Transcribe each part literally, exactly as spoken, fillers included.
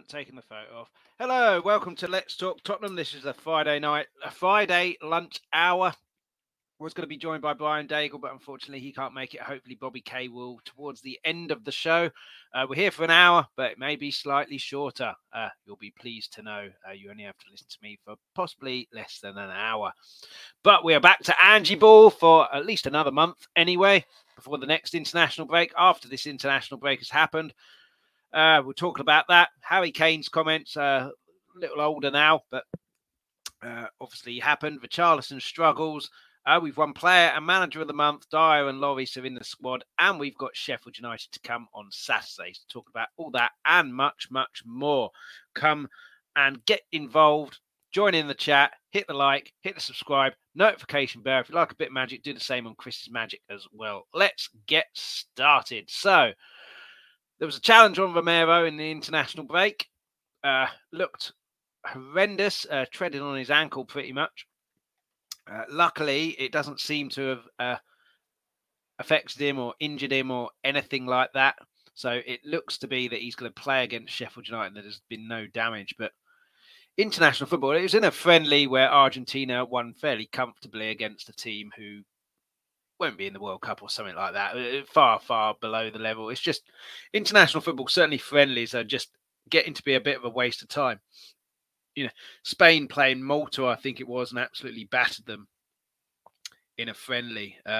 haven't taken the photo off. Hello, welcome to Let's Talk Tottenham. This is a Friday night, a Friday lunch hour. Was going to be joined by Brian Daigle, but unfortunately he can't make it. Hopefully Bobby Kay will towards the end of the show. Uh, we're here for an hour, but it may be slightly shorter. Uh, you'll be pleased to know uh, you only have to listen to me for possibly less than an hour. But we are back to Angie Ball for at least another month anyway, before the next international break. After this international break has happened, uh, we're talking about that. Harry Kane's comments, uh, a little older now, but uh, obviously happened. Richarlison struggles. Uh, we've won Player and Manager of the Month. Dyer and Lloris are in the squad, and we've got Sheffield United to come on Saturday to talk about all that and much, much more. Come and get involved. Join in the chat. Hit the like. Hit the subscribe. Notification bell. If you like a bit of magic, do the same on Chris's Magic as well. Let's get started. So, there was a challenge on Romero in the international break. Uh, looked horrendous, uh, treading on his ankle pretty much. Uh, luckily, it doesn't seem to have uh, affected him or injured him or anything like that. So it looks to be that he's going to play against Sheffield United. There's been no damage. But international football, it was in a friendly where Argentina won fairly comfortably against a team who won't be in the World Cup or something like that. Far, far below the level. It's just international football, certainly friendlies, are just getting to be a bit of a waste of time. You know, Spain playing Malta, I think it was, and absolutely battered them in a friendly. Uh,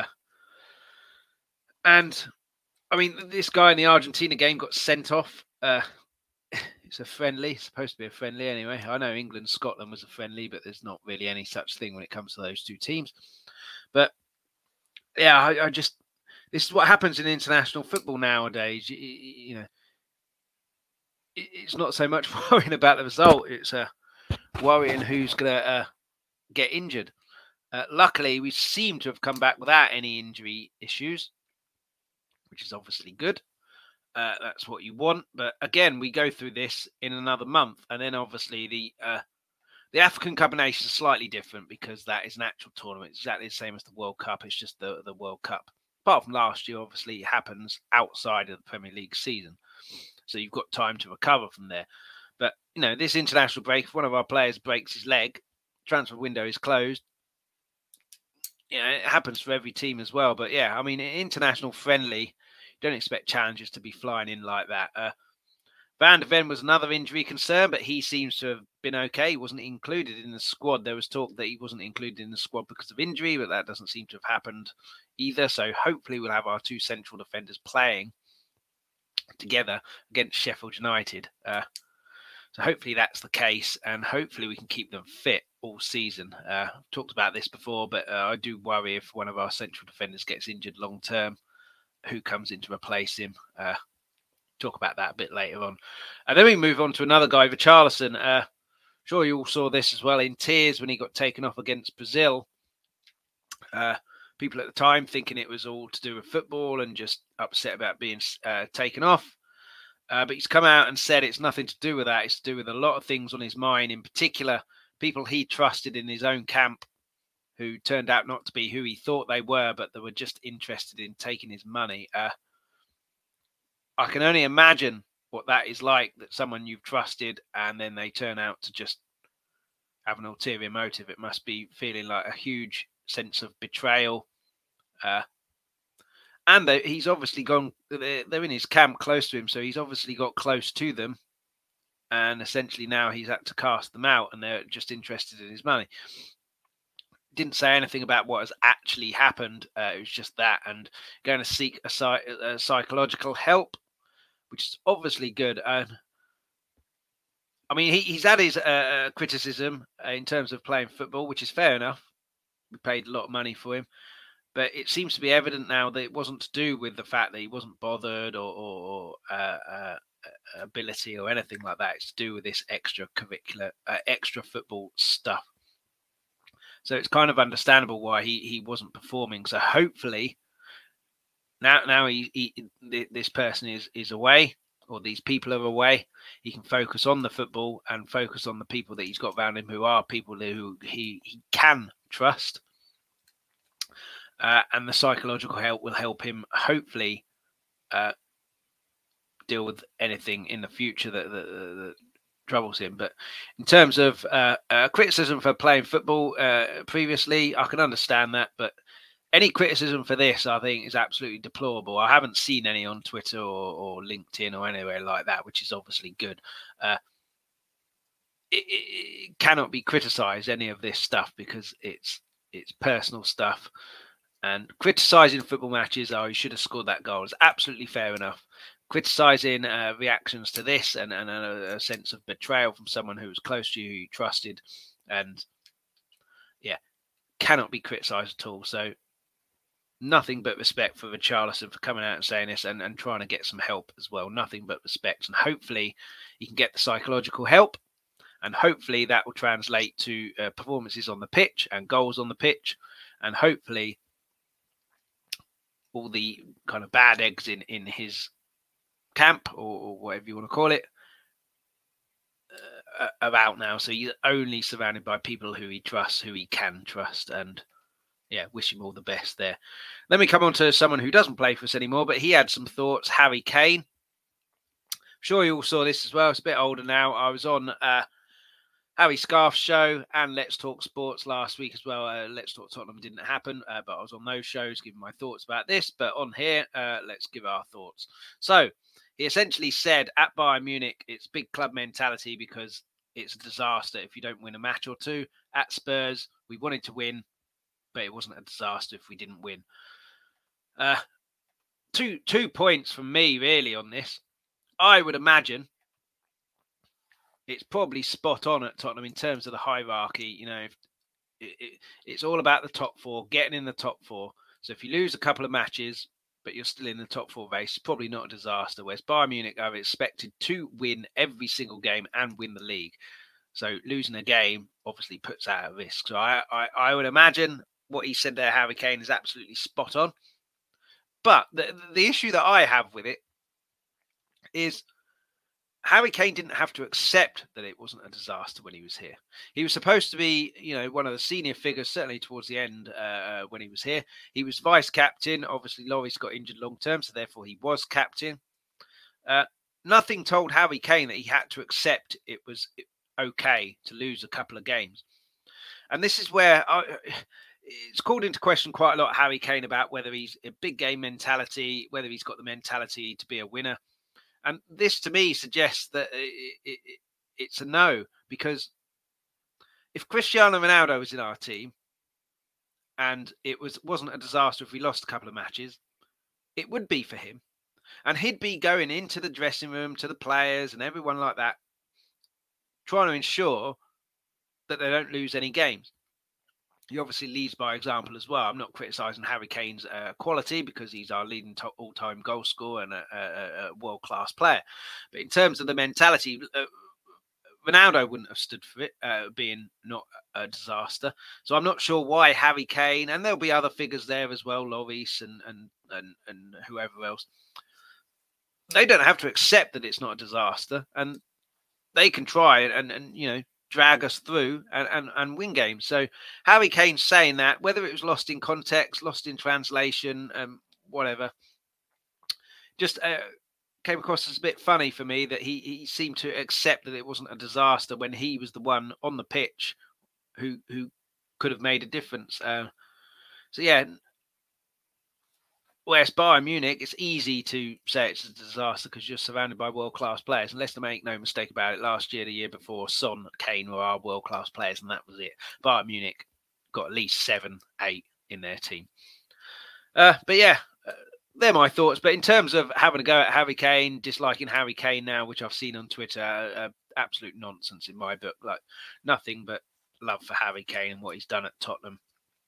and, I mean, this guy in the Argentina game got sent off. Uh, it's a friendly, it's supposed to be a friendly anyway. I know England, Scotland was a friendly, but there's not really any such thing when it comes to those two teams. But, yeah, I, I just, this is what happens in international football nowadays. You, you know, it, it's not so much worrying about the result. It's uh, worrying who's going to uh, get injured. Uh, luckily, we seem to have come back without any injury issues, which is obviously good. Uh, that's what you want. But again, we go through this in another month. And then obviously the uh, the African Cup of Nations is slightly different because that is an actual tournament. It's exactly the same as the World Cup. It's just the, the World Cup. Apart from last year, obviously, it happens outside of the Premier League season. So you've got time to recover from there. But, you know, this international break, if one of our players breaks his leg, transfer window is closed. You know, it happens for every team as well. But, yeah, I mean, international friendly, don't expect challenges to be flying in like that. Uh, Van de Ven was another injury concern, but he seems to have been okay. He wasn't included in the squad. There was talk that he wasn't included in the squad because of injury, but that doesn't seem to have happened either. So hopefully we'll have our two central defenders playing together against Sheffield United. Uh, so hopefully that's the case, and hopefully we can keep them fit all season. Uh, I've talked about this before, but uh, I do worry if one of our central defenders gets injured long term, who comes in to replace him. Uh, talk about that a bit later on. And then we move on to another guy, Richarlison. Uh, sure you all saw this as well, in tears when he got taken off against Brazil. Uh, people at the time thinking it was all to do with football and just upset about being uh, taken off. Uh, but he's come out and said it's nothing to do with that. It's to do with a lot of things on his mind, in particular, people he trusted in his own camp who turned out not to be who he thought they were, but they were just interested in taking his money. Uh, I can only imagine what that is like, that someone you've trusted and then they turn out to just have an ulterior motive. It must be feeling like a huge sense of betrayal. Uh, and they, he's obviously gone, they're, they're in his camp close to him, so he's obviously got close to them. And essentially now he's had to cast them out and they're just interested in his money. Didn't say anything about what has actually happened. Uh, it was just that, and going to seek a, a psychological help, which is obviously good. And I mean, he, he's had his uh, criticism in terms of playing football, which is fair enough. We paid a lot of money for him. But it seems to be evident now that it wasn't to do with the fact that he wasn't bothered or, or, or uh, uh, ability or anything like that. It's to do with this extracurricular, uh, extra football stuff. So it's kind of understandable why he, he wasn't performing. So hopefully now now he, he this person is, is away, or these people are away. He can focus on the football and focus on the people that he's got around him who are people who he, he can trust. Uh, and the psychological help will help him hopefully uh, deal with anything in the future that, that, that troubles him. But in terms of uh, uh, criticism for playing football uh, previously, I can understand that. But any criticism for this, I think, is absolutely deplorable. I haven't seen any on Twitter or, or LinkedIn or anywhere like that, which is obviously good. Uh, it, it cannot be criticised, any of this stuff, because it's it's personal stuff. And criticising football matches, oh, you should have scored that goal, is absolutely fair enough. Criticising uh, reactions to this and, and a, a sense of betrayal from someone who was close to you, who you trusted, and yeah, cannot be criticised at all. So nothing but respect for Richarlison for coming out and saying this and, and trying to get some help as well. Nothing but respect. And hopefully he can get the psychological help. And hopefully that will translate to uh, performances on the pitch and goals on the pitch. And hopefully all the kind of bad eggs in, in his camp, or, or whatever you want to call it, uh, are out now. So he's only surrounded by people who he trusts, who he can trust. And yeah, wish him all the best there. Then we come on to someone who doesn't play for us anymore, but he had some thoughts. Harry Kane. I'm sure you all saw this as well. It's a bit older now. I was on uh, Harry Scarf's show and Let's Talk Sports last week as well. Uh, Let's Talk Tottenham didn't happen, uh, but I was on those shows giving my thoughts about this. But on here, uh, let's give our thoughts. So he essentially said at Bayern Munich, it's big club mentality because it's a disaster if you don't win a match or two. At Spurs, we wanted to win, but it wasn't a disaster if we didn't win. Uh, two two points from me, really, on this. I would imagine it's probably spot on at Tottenham in terms of the hierarchy. You know, it, it, it's all about the top four, getting in the top four. So if you lose a couple of matches, but you're still in the top four race, probably not a disaster. Whereas Bayern Munich are expected to win every single game and win the league. So losing a game obviously puts that at risk. So I, I, I would imagine what he said there, Harry Kane, is absolutely spot on. But the, the issue that I have with it is Harry Kane didn't have to accept that it wasn't a disaster when he was here. He was supposed to be, you know, one of the senior figures, certainly towards the end uh, when he was here. He was vice captain. Obviously, Lloris got injured long term, so therefore he was captain. Uh, nothing told Harry Kane that he had to accept it was okay to lose a couple of games. And this is where I, it's called into question quite a lot, Harry Kane, about whether he's a big game mentality, whether he's got the mentality to be a winner. And this, to me, suggests that it, it, it, it's a no, because if Cristiano Ronaldo was in our team and it was, wasn't a disaster if we lost a couple of matches, it would be for him. And he'd be going into the dressing room to the players and everyone like that, trying to ensure that they don't lose any games. He obviously leads by example as well. I'm not criticising Harry Kane's uh, quality because he's our leading top all-time goal scorer and a, a, a world-class player. But in terms of the mentality, uh, Ronaldo wouldn't have stood for it, uh, being not a disaster. So I'm not sure why Harry Kane, and there'll be other figures there as well, Lloris and, and, and, and whoever else, they don't have to accept that it's not a disaster. And they can try and, and you know, drag us through and, and, and win games. So Harry Kane saying that, whether it was lost in context, lost in translation, um, whatever, just uh, came across as a bit funny for me that he, he seemed to accept that it wasn't a disaster when he was the one on the pitch who who could have made a difference. Uh, so yeah, whereas Bayern Munich, it's easy to say it's a disaster because you're surrounded by world-class players. And let's make no mistake about it, last year, the year before, Son, Kane were our world-class players, and that was it. Bayern Munich got at least seven, eight in their team. Uh, but yeah, uh, they're my thoughts. But in terms of having a go at Harry Kane, disliking Harry Kane now, which I've seen on Twitter, uh, uh, absolute nonsense in my book. Like nothing but love for Harry Kane and what he's done at Tottenham.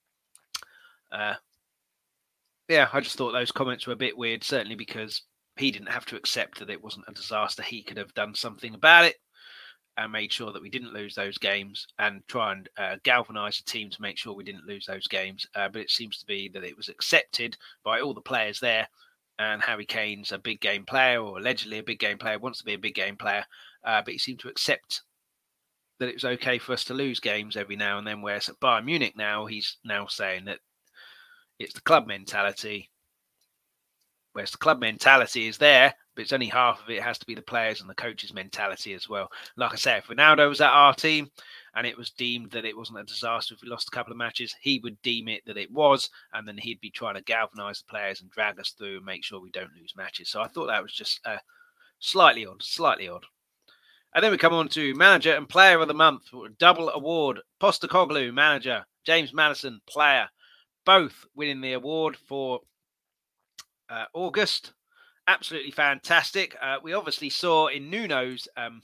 Uh, Yeah, I just thought those comments were a bit weird, certainly because he didn't have to accept that it wasn't a disaster. He could have done something about it and made sure that we didn't lose those games and try and uh, galvanise the team to make sure we didn't lose those games. Uh, but it seems to be that it was accepted by all the players there. And Harry Kane's a big game player, or allegedly a big game player, wants to be a big game player. Uh, but he seemed to accept that it was okay for us to lose games every now and then. Whereas at Bayern Munich now, he's now saying that it's the club mentality, whereas the club mentality is there, but it's only half of it. It has to be the players and the coach's mentality as well. Like I said, if Ronaldo was at our team and it was deemed that it wasn't a disaster if we lost a couple of matches, he would deem it that it was, and then he'd be trying to galvanise the players and drag us through and make sure we don't lose matches. So I thought that was just uh, slightly odd, slightly odd. And then we come on to Manager and Player of the Month. Double award. Postecoglou, Manager. James Maddison, Player. Both winning the award for uh, August. Absolutely fantastic. Uh, we obviously saw in Nuno's... Um,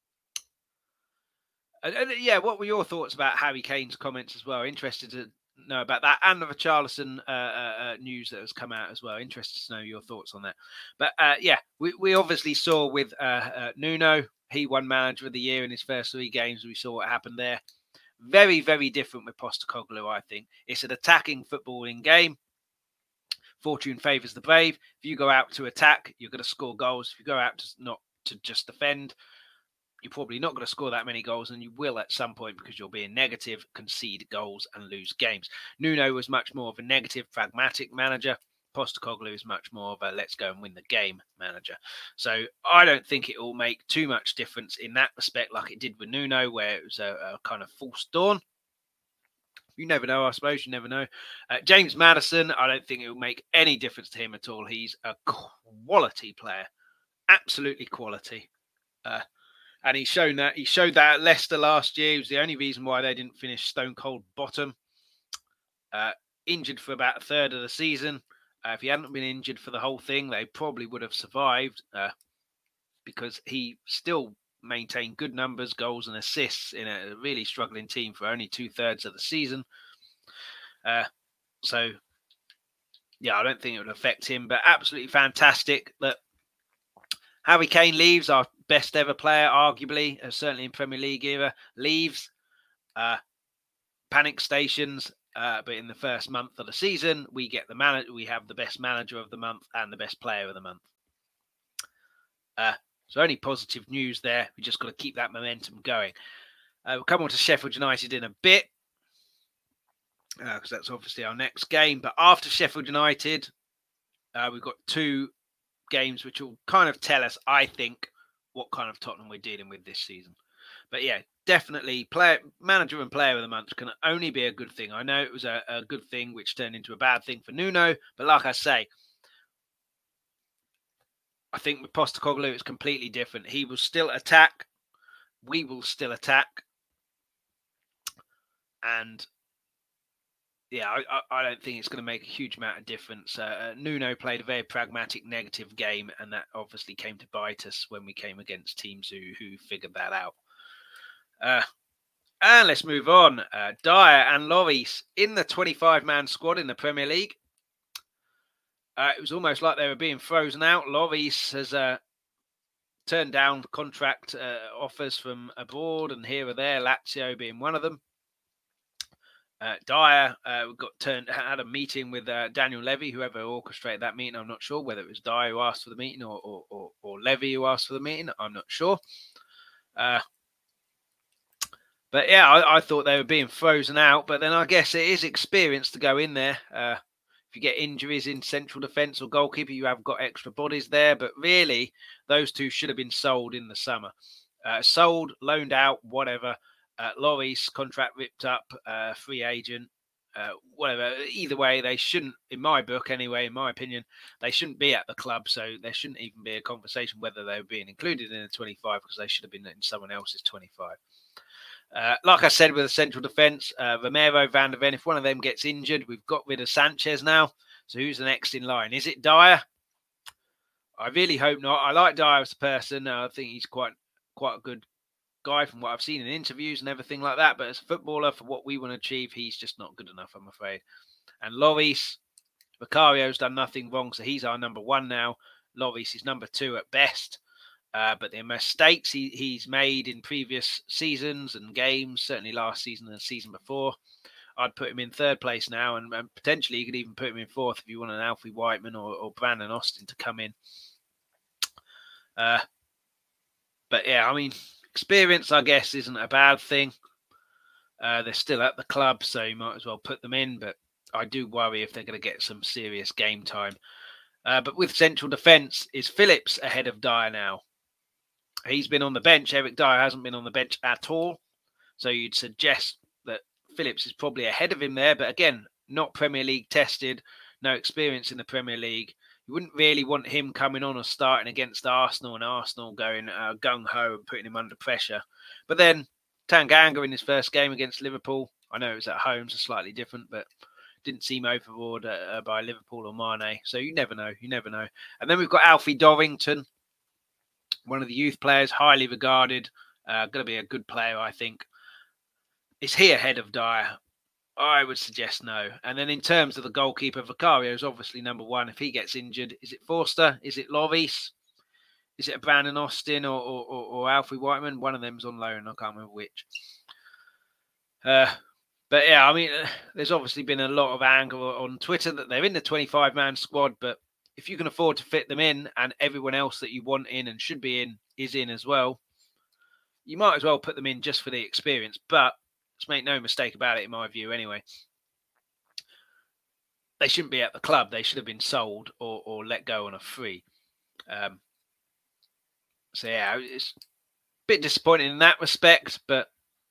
uh, uh, yeah, what were your thoughts about Harry Kane's comments as well? Interested to know about that. And the Richarlison uh, uh, uh, news that has come out as well. Interested to know your thoughts on that. But uh, yeah, we, we obviously saw with uh, uh, Nuno... He won Manager of the Year in his first three games. We saw what happened there. Very, very different with Postecoglou, I think. It's an attacking footballing game. Fortune favours the brave. If you go out to attack, you're going to score goals. If you go out to not to just defend, you're probably not going to score that many goals, and you will at some point because you're being negative, concede goals and lose games. Nuno was much more of a negative, pragmatic manager. Postecoglou is much more of a let's go and win the game manager. So I don't think it will make too much difference in that respect like it did with Nuno, where it was a, a kind of false dawn. You never know, I suppose. You never know. Uh, James Maddison, I don't think it will make any difference to him at all. He's a quality player. Absolutely quality. Uh, and he's shown that. He showed that at Leicester last year. It was the only reason why they didn't finish stone cold bottom. Uh, injured for about a third of the season. Uh, if he hadn't been injured for the whole thing, they probably would have survived uh, because he still maintained good numbers, goals and assists in a really struggling team for only two-thirds of the season. Uh, so, yeah, I don't think it would affect him, but absolutely fantastic that Harry Kane leaves, our best ever player, arguably, uh, certainly in Premier League era, leaves. Uh, panic stations. Uh, but in the first month of the season, we get the man- we have the best manager of the month and the best player of the month. Uh, so only positive news there. We just got to keep that momentum going. Uh, we'll come on to Sheffield United in a bit because uh, that's obviously our next game. But after Sheffield United, uh, we've got two games which will kind of tell us, I think, what kind of Tottenham we're dealing with this season. But yeah, definitely player, manager and player of the month can only be a good thing. I know it was a, a good thing which turned into a bad thing for Nuno, but like I say, I think with Postecoglou it's completely different. He will still attack. We will still attack. And yeah, I, I don't think it's going to make a huge amount of difference. Uh, uh, Nuno played a very pragmatic, negative game, and that obviously came to bite us when we came against teams who who figured that out. Uh, and let's move on. Uh, Dyer and Lloris in the twenty-five man squad in the Premier League. Uh, it was almost like they were being frozen out. Lloris has uh, turned down contract uh, offers from abroad and here or there, Lazio being one of them. Uh, Dyer uh, got turned, had a meeting with uh, Daniel Levy, whoever orchestrated that meeting. I'm not sure whether it was Dyer who asked for the meeting or, or, or, or Levy who asked for the meeting. I'm not sure. Uh, But yeah, I, I thought they were being frozen out. But then I guess it is experience to go in there. Uh, if you get injuries in central defence or goalkeeper, you have got extra bodies there. But really, those two should have been sold in the summer. Uh, sold, loaned out, whatever. Uh, Lloris, contract ripped up, uh, free agent, uh, whatever. Either way, they shouldn't, in my book anyway, in my opinion, they shouldn't be at the club. So there shouldn't even be a conversation whether they were being included in the twenty-five because they should have been in someone else's twenty-five. Uh, like I said, with the central defence, uh, Romero, Van der Ven, if one of them gets injured, we've got rid of Sanchez now. So who's the next in line? Is it Dyer? I really hope not. I like Dyer as a person. Uh, I think he's quite quite a good guy from what I've seen in interviews and everything like that. But as a footballer, for what we want to achieve, he's just not good enough, I'm afraid. And Lloris, Vicario's done nothing wrong, so he's our number one now. Lloris is number two at best. Uh, but the mistakes he, he's made in previous seasons and games, certainly last season and the season before, I'd put him in third place now, and, and potentially you could even put him in fourth if you want an Alfie Whiteman or, or Brandon Austin to come in. Uh, but yeah, I mean, experience, I guess, isn't a bad thing. Uh, they're still at the club, so you might as well put them in, but I do worry if they're going to get some serious game time. Uh, but with central defence, is Phillips ahead of Dyer now? He's been on the bench. Eric Dyer hasn't been on the bench at all. So you'd suggest that Phillips is probably ahead of him there. But again, not Premier League tested, no experience in the Premier League. You wouldn't really want him coming on or starting against Arsenal and Arsenal going uh, gung-ho and putting him under pressure. But then Tanganga in his first game against Liverpool, I know it was at home, so slightly different, but didn't seem overawed uh, by Liverpool or Mane. So you never know, you never know. And then we've got Alfie Dorrington, one of the youth players, highly regarded, uh, going to be a good player, I think. Is he ahead of Dyer? I would suggest no. And then in terms of the goalkeeper, Vicario is obviously number one. If he gets injured, is it Forster? Is it Lloris? Is it Brandon Austin or, or, or, or Alfie Whiteman? One of them's on loan. I can't remember which. Uh, but yeah, I mean, uh, there's obviously been a lot of anger on Twitter that they're in the twenty-five man squad, but if you can afford to fit them in and everyone else that you want in and should be in is in as well, you might as well put them in just for the experience. But let's make no mistake about it, in my view anyway, they shouldn't be at the club. They should have been sold or, or let go on a free. Um, so yeah, it's a bit disappointing in that respect, but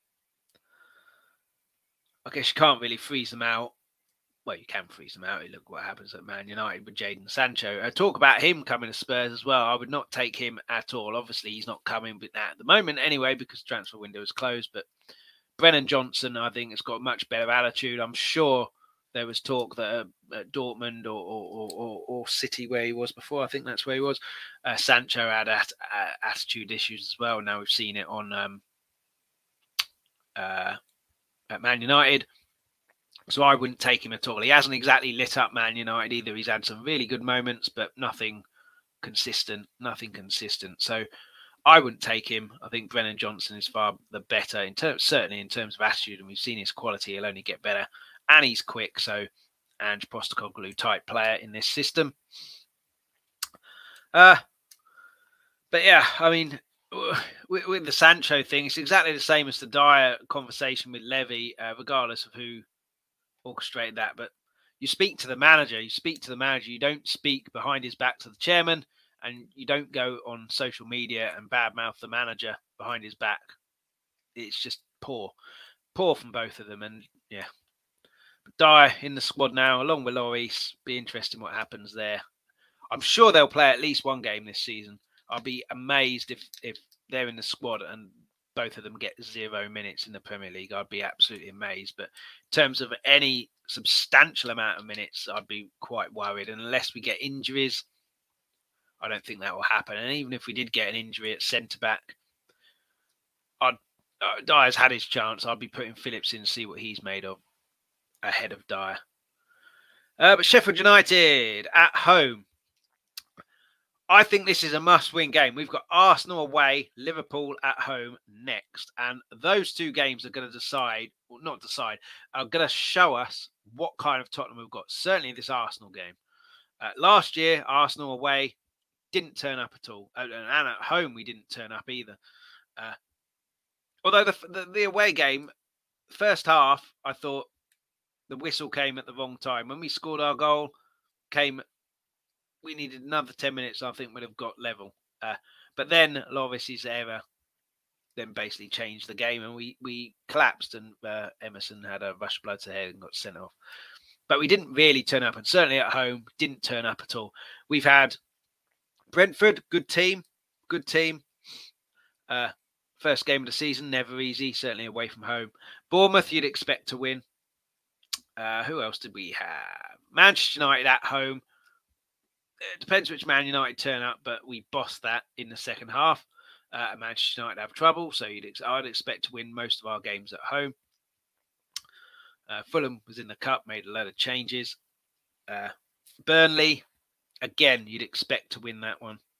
I guess you can't really freeze them out. Well, you can freeze them out. Look what happens at Man United with Jadon Sancho. Uh, talk about him coming to Spurs as well. I would not take him at all. Obviously, he's not coming at the moment anyway because the transfer window is closed. But Brennan Johnson, I think, has got a much better attitude. I'm sure there was talk that uh, at Dortmund or, or, or, or City, where he was before, I think that's where he was, uh, Sancho had at, uh, attitude issues as well. Now we've seen it on um, uh, at Man United. So I wouldn't take him at all. He hasn't exactly lit up Man United either. He's had some really good moments, but nothing consistent, nothing consistent. So I wouldn't take him. I think Brennan Johnson is far the better, in terms, certainly in terms of attitude, and we've seen his quality. He'll only get better, and he's quick. So Ange Postecoglou type player in this system. Uh, but yeah, I mean, with, with the Sancho thing, it's exactly the same as the Dyer conversation with Levy, uh, regardless of who orchestrated that. But you speak to the manager, you speak to the manager, you don't speak behind his back to the chairman, and you don't go on social media and badmouth the manager behind his back. It's just poor. Poor from both of them. And yeah, but Dyer in the squad now, along with Lloris. Be interesting what happens there. I'm sure they'll play at least one game this season. I'll be amazed if, if they're in the squad and both of them get zero minutes in the Premier League. I'd be absolutely amazed. But in terms of any substantial amount of minutes, I'd be quite worried. And unless we get injuries, I don't think that will happen. And even if we did get an injury at centre-back, I'd, uh, Dyer's had his chance. I'd be putting Phillips in to see what he's made of ahead of Dyer. Uh, but Sheffield United at home. I think this is a must-win game. We've got Arsenal away, Liverpool at home next. And those two games are going to decide, or not decide, are going to show us what kind of Tottenham we've got. Certainly this Arsenal game. Uh, last year, Arsenal away didn't turn up at all. And at home, we didn't turn up either. Uh, although the, the, the away game, first half, I thought the whistle came at the wrong time. When we scored our goal, came... we needed another ten minutes, I think we'd have got level. Uh, but then Lloris's error then basically changed the game and we, we collapsed and uh, Emerson had a rush of blood to the head and got sent off. But we didn't really turn up, and certainly at home, didn't turn up at all. We've had Brentford, good team, good team. Uh, first game of the season, never easy, certainly away from home. Bournemouth, you'd expect to win. Uh, who else did we have? Manchester United at home. It depends which Man United turn up, but we bossed that in the second half. Uh, Manchester United have trouble, so you'd ex- I'd expect to win most of our games at home. Uh, Fulham was in the cup, made a load of changes. Uh, Burnley, again, you'd expect to win that one.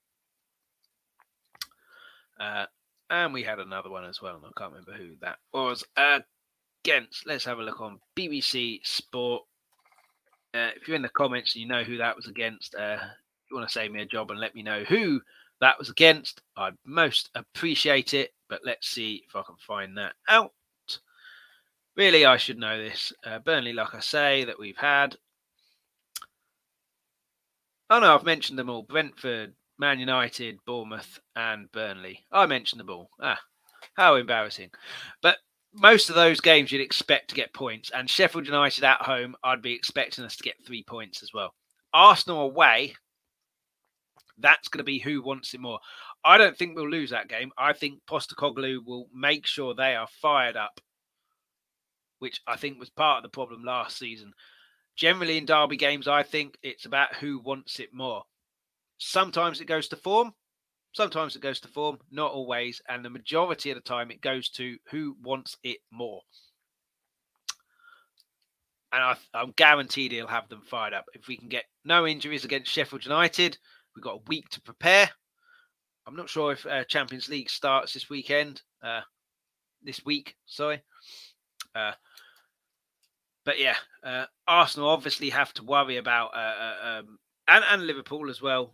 Uh, and we had another one as well, and I can't remember who that was. Uh, against, let's have a look on B B C Sport. Uh, if you're in the comments and you know who that was against, uh, if you want to save me a job and let me know who that was against, I'd most appreciate it. But let's see if I can find that out. Really, I should know this. Uh, Burnley, like I say, that we've had. Oh no, I've mentioned them all. Brentford, Man United, Bournemouth, and Burnley. I mentioned them all. Ah, how embarrassing. But most of those games you'd expect to get points. And Sheffield United at home, I'd be expecting us to get three points as well. Arsenal away, that's going to be who wants it more. I don't think we'll lose that game. I think Postecoglou will make sure they are fired up, which I think was part of the problem last season. Generally in derby games, I think it's about who wants it more. Sometimes it goes to form. Sometimes it goes to form, not always. And the majority of the time, it goes to who wants it more. And I, I'm guaranteed he'll have them fired up. If we can get no injuries against Sheffield United, we've got a week to prepare. I'm not sure if uh, Champions League starts this weekend. Uh, this week, sorry. Uh, but yeah, uh, Arsenal obviously have to worry about, uh, uh, um, and, and Liverpool as well,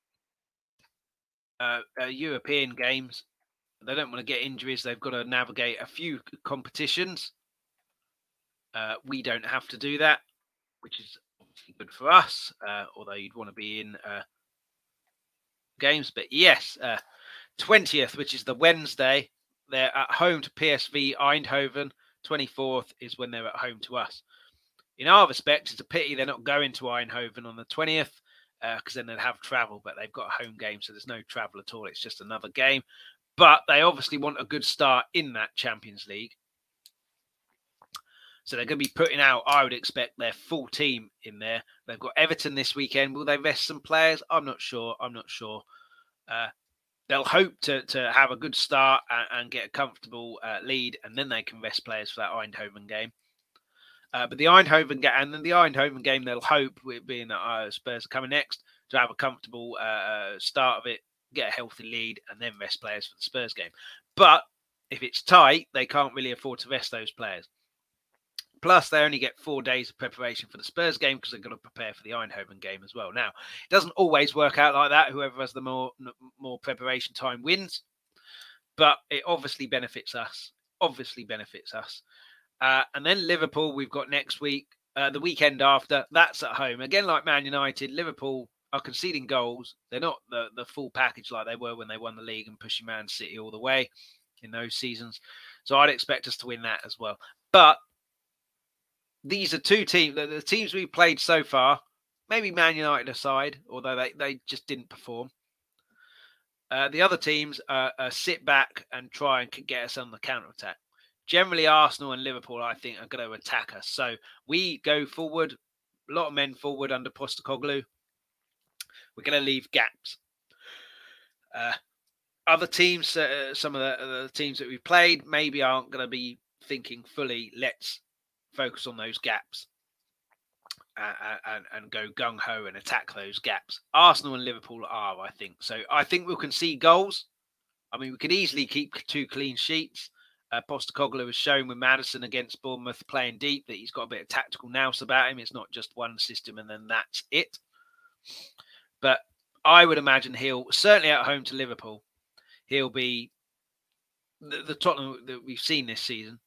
uh, uh, European games. They don't want to get injuries. They've got to navigate a few competitions. Uh, we don't have to do that, which is obviously good for us, uh, although you'd want to be in uh, games. But yes, uh, twentieth, which is the Wednesday, they're at home to P S V Eindhoven. twenty-fourth is when they're at home to us. In our respect, it's a pity they're not going to Eindhoven on the twentieth, because uh, then they'd have travel, but they've got a home game, so there's no travel at all. It's just another game. But they obviously want a good start in that Champions League. So they're going to be putting out, I would expect, their full team in there. They've got Everton this weekend. Will they rest some players? I'm not sure. I'm not sure. Uh, they'll hope to to have a good start and, and get a comfortable uh, lead, and then they can rest players for that Eindhoven game. Uh, but the Eindhoven game, and then the Eindhoven game, they'll hope, with being that uh, Spurs are coming next, to have a comfortable uh, start of it, get a healthy lead, and then rest players for the Spurs game. But if it's tight, they can't really afford to rest those players. Plus, they only get four days of preparation for the Spurs game because they've got to prepare for the Eindhoven game as well. Now, it doesn't always work out like that. Whoever has the more more preparation time wins. But it obviously benefits us. Obviously benefits us. Uh, and then Liverpool, we've got next week. Uh, the weekend after, that's at home. Again, like Man United, Liverpool are conceding goals. They're not the, the full package like they were when they won the league and pushing Man City all the way in those seasons. So I'd expect us to win that as well. But these are two teams, the, the teams we've played so far, maybe Man United aside, although they, they just didn't perform. Uh, the other teams uh, uh, sit back and try and get us on the counter-attack. Generally, Arsenal and Liverpool, I think, are going to attack us. So we go forward, a lot of men forward under Postecoglou. We're going to leave gaps. Uh, other teams, uh, some of the, the teams that we've played, maybe aren't going to be thinking fully, let's focus on those gaps uh, and, and go gung-ho and attack those gaps. Arsenal and Liverpool are, I think. So I think we'll concede goals. I mean, we could easily keep two clean sheets. Uh, Postecoglou has shown with Maddison against Bournemouth playing deep that he's got a bit of tactical nous about him. It's not just one system and then that's it. But I would imagine he'll, certainly at home to Liverpool, he'll be the, the Tottenham that we've seen this season.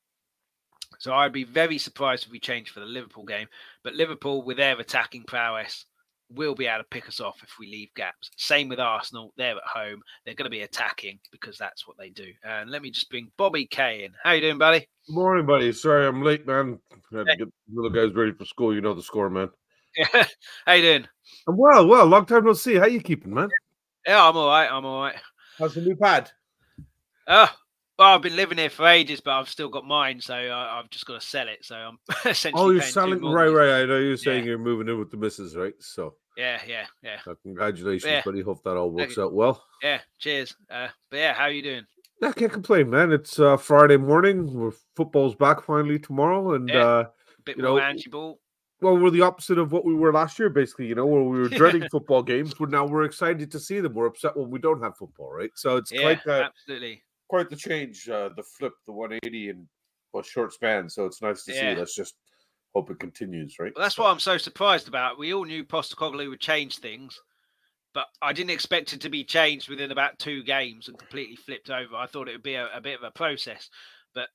So I'd be very surprised if we change for the Liverpool game. But Liverpool, with their attacking prowess, will be able to pick us off if we leave gaps. Same with Arsenal. They're at home. They're going to be attacking because that's what they do. And let me just bring Bobby K in. How you doing, buddy? Good morning, buddy. Sorry I'm late, man. I had to get little guys ready for school. You know the score, man. Yeah. How you doing? I'm well, well. Long time no see. How you keeping, man? Yeah, I'm all right. I'm all right. How's the new pad? Oh, well, I've been living here for ages, but I've still got mine, so I, I've just got to sell it. So I'm essentially. Oh, you're paying selling, two right, mortgages. right. I know you're saying Yeah. you're moving in with the missus, right? So. Yeah, yeah, yeah. Uh, congratulations, Yeah. buddy. Hope that all works Okay. out well. Yeah, cheers. Uh, but yeah, how are you doing? I can't complain, man. It's uh, Friday morning. We're, football's back finally tomorrow, and Yeah. uh, A bit you more know, anti-ball. well, we're the opposite of what we were last year, basically. You know, where we were dreading football games, but now we're excited to see them. We're upset when we don't have football, right? So it's Yeah, quite the absolutely. quite the change, uh, the flip, the one eighty in what short span. So it's nice to Yeah. see. Let's just hope it continues, right? Well, that's so. what I'm so surprised about. We all knew Postecoglou would change things, but I didn't expect it to be changed within about two games and completely flipped over. I thought it would be a, a bit of a process, but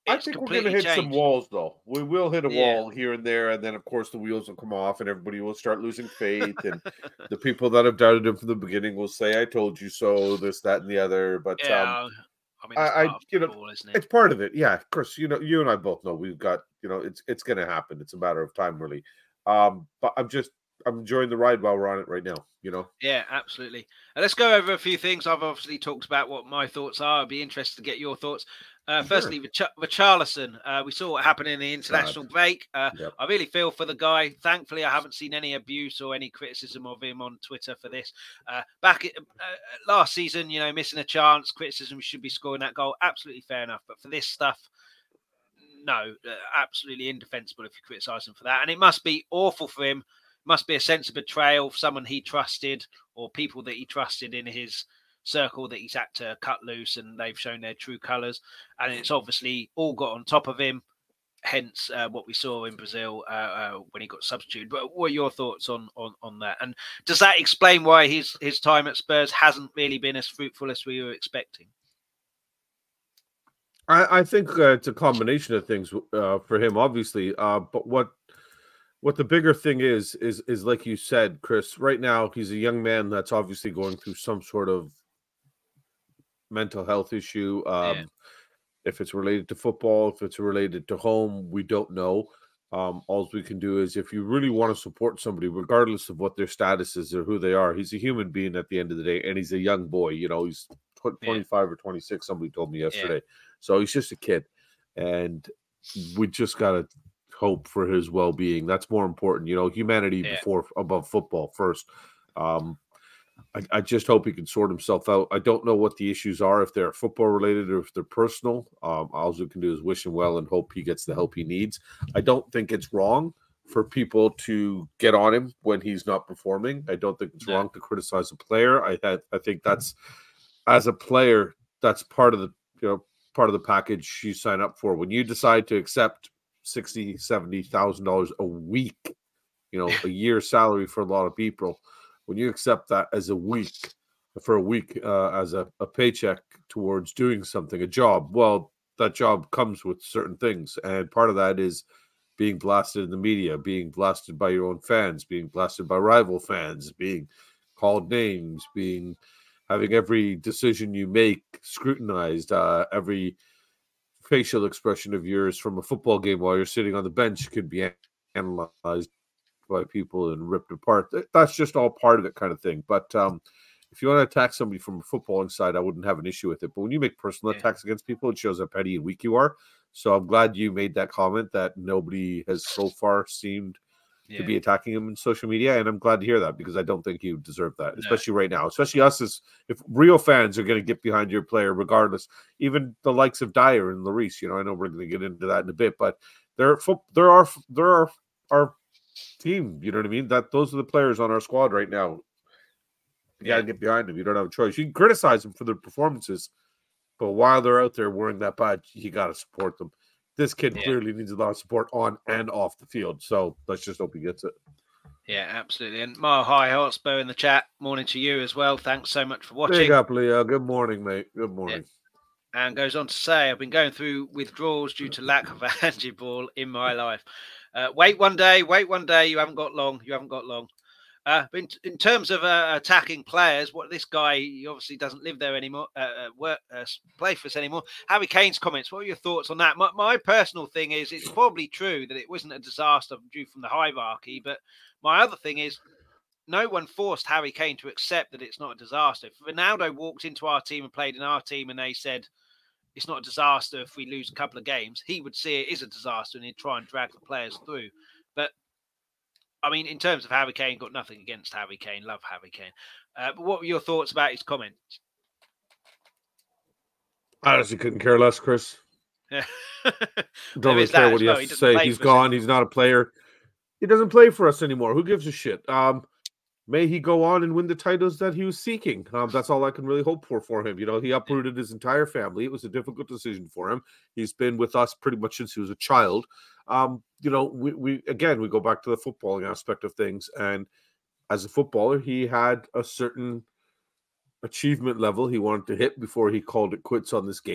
I it's think we're going to completely hit some changed. walls, though. We will hit a Yeah. wall here and there, and then, of course, the wheels will come off, and everybody will start losing faith. And the people that have doubted him from the beginning will say, "I told you so." This, that, and the other. But um, Yeah, I mean, I, it's I, part of you know, football, isn't it? it's part of it. Yeah, of course. You know, you and I both know we've got. You know, it's it's going to happen. It's a matter of time, really. Um, but I'm just I'm enjoying the ride while we're on it right now. You know. Yeah, absolutely. Uh, let's go over a few things. I've obviously talked about what my thoughts are. I'd be interested to get your thoughts. Uh, Sure. firstly, Rich- Richarlison. Uh, we saw what happened in the international Sad. break. Uh, Yep. I really feel for the guy. Thankfully, I haven't seen any abuse or any criticism of him on Twitter for this. Uh, back at, uh, last season, you know, missing a chance, criticism should be scoring that goal. Absolutely fair enough. But for this stuff, no, uh, absolutely indefensible if you criticise him for that. And it must be awful for him. Must be a sense of betrayal for someone he trusted or people that he trusted in his circle that he's had to cut loose and they've shown their true colours. And it's obviously all got on top of him. Hence uh, what we saw in Brazil uh, uh, when he got substituted. But what are your thoughts on, on, on that? And does that explain why his, his time at Spurs hasn't really been as fruitful as we were expecting? I, I think uh, it's a combination of things uh, for him, obviously. Uh, but what what the bigger thing is is is like you said, Chris. Right now, he's a young man that's obviously going through some sort of mental health issue. Um, Yeah. If it's related to football, if it's related to home, we don't know. Um, all we can do is if you really want to support somebody, regardless of what their status is or who they are, he's a human being at the end of the day, and he's a young boy. You know, he's twenty-five yeah. or twenty-six. Somebody told me yesterday, yeah. So he's just a kid, and we just gotta hope for his well-being. That's more important. You know, humanity yeah. before above football first. Um, I, I just hope he can sort himself out. I don't know what the issues are, if they're football related or if they're personal. Um, all we can do is wish him well and hope he gets the help he needs. I don't think it's wrong for people to get on him when he's not performing. I don't think it's no. wrong to criticize a player. I I think that's, as a player, that's part of the you know part of the package you sign up for. When you decide to accept sixty, seventy thousand dollars a week, you know, a year's salary for a lot of people. When you accept that as a week, for a week uh, as a, a paycheck towards doing something, a job, well, that job comes with certain things. And part of that is being blasted in the media, being blasted by your own fans, being blasted by rival fans, being called names, being having every decision you make scrutinized, uh, every facial expression of yours from a football game while you're sitting on the bench could be analyzed by people and ripped apart. That's just all part of it, kind of thing. But um, if you want to attack somebody from a footballing side, I wouldn't have an issue with it. But when you make personal yeah. attacks against people, it shows how petty and weak you are. So I'm glad you made that comment that nobody has so far seemed yeah. to be attacking him in social media. And I'm glad to hear that, because I don't think you deserve that, no. especially right now. Especially us, as if real fans are going to get behind your player regardless. Even the likes of Dyer and Lloris, you know, I know we're going to get into that in a bit, but there, there are there are are team, you know what I mean? That those are the players on our squad right now. You yeah. gotta get behind them. You don't have a choice. You can criticize them for their performances, but while they're out there wearing that badge, you gotta support them. This kid yeah. clearly needs a lot of support on and off the field. So let's just hope he gets it. Yeah, absolutely. And Mile High Hotspur in the chat. Morning to you as well. Thanks so much for watching. Big up, Leo. Good morning, mate. Good morning. Yeah. And goes on to say, I've been going through withdrawals due to lack of Angie ball in my life. Uh, wait one day, wait one day. You haven't got long. You haven't got long. Uh, but in, in terms of uh, attacking players, what this guy, he obviously doesn't live there anymore, uh, work, uh, play for us anymore. Harry Kane's comments, what are your thoughts on that? My, my personal thing is, it's probably true that it wasn't a disaster due from the hierarchy, but my other thing is, no one forced Harry Kane to accept that it's not a disaster. If Ronaldo walked into our team and played in our team and they said, it's not a disaster if we lose a couple of games, he would see it is a disaster and he'd try and drag the players through. But, I mean, in terms of Harry Kane, got nothing against Harry Kane, love Harry Kane. Uh, but what were your thoughts about his comments? I honestly couldn't care less, Chris. Yeah. Don't really care what he well. has he to say. He's gone. He's not a player. He doesn't play for us anymore. Who gives a shit? Um, May he go on and win the titles that he was seeking. Um, that's all I can really hope for for him. You know, he uprooted his entire family. It was a difficult decision for him. He's been with us pretty much since he was a child. Um, you know, we, we again, we go back to the footballing aspect of things. And as a footballer, he had a certain achievement level he wanted to hit before he called it quits on this game.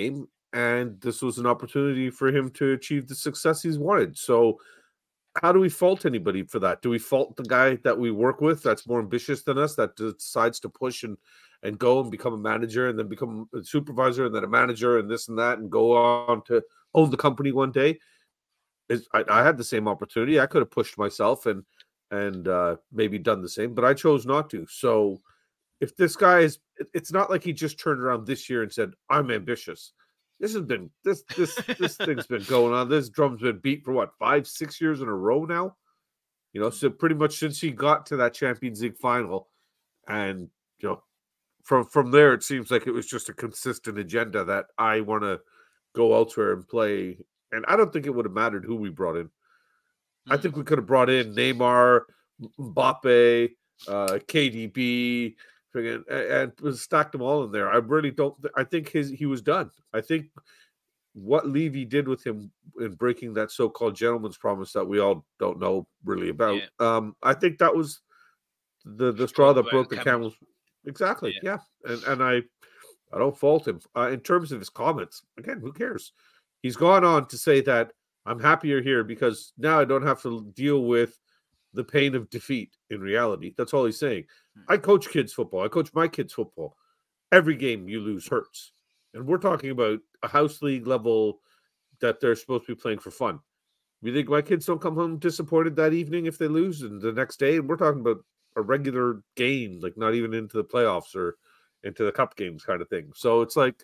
and this was an opportunity for him to achieve the success he's wanted. So how do we fault anybody for that? Do we fault the guy that we work with that's more ambitious than us, that decides to push and, and go and become a manager and then become a supervisor and then a manager and this and that and go on to own the company one day? Is I, I had the same opportunity. I could have pushed myself and and uh, maybe done the same, but I chose not to. So if this guy is, it's not like he just turned around this year and said, I'm ambitious. This has been, this, this, this thing's been going on. This drum's been beat for what, five, six years in a row now? You know, so pretty much since he got to that Champions League final. And, you know, from, from there, it seems like it was just a consistent agenda that I want to go elsewhere and play. And I don't think it would have mattered who we brought in. Mm-hmm. I think we could have brought in Neymar, Mbappe, uh, K D B, and, and stacked them all in there. I really don't. I think his he was done. I think what Levy did with him in breaking that so-called gentleman's promise that we all don't know really about. Yeah. Um, I think that was the the straw that broke the camel's. Exactly. Yeah. yeah. And and I I don't fault him uh, in terms of his comments. Again, who cares? He's gone on to say that I'm happier here because now I don't have to deal with the pain of defeat in reality. That's all he's saying. I coach kids football. I coach my kids football. Every game you lose hurts. And we're talking about a house league level that they're supposed to be playing for fun. You think my kids don't come home disappointed that evening if they lose and the next day? And we're talking about a regular game, like not even into the playoffs or into the cup games kind of thing. So it's like,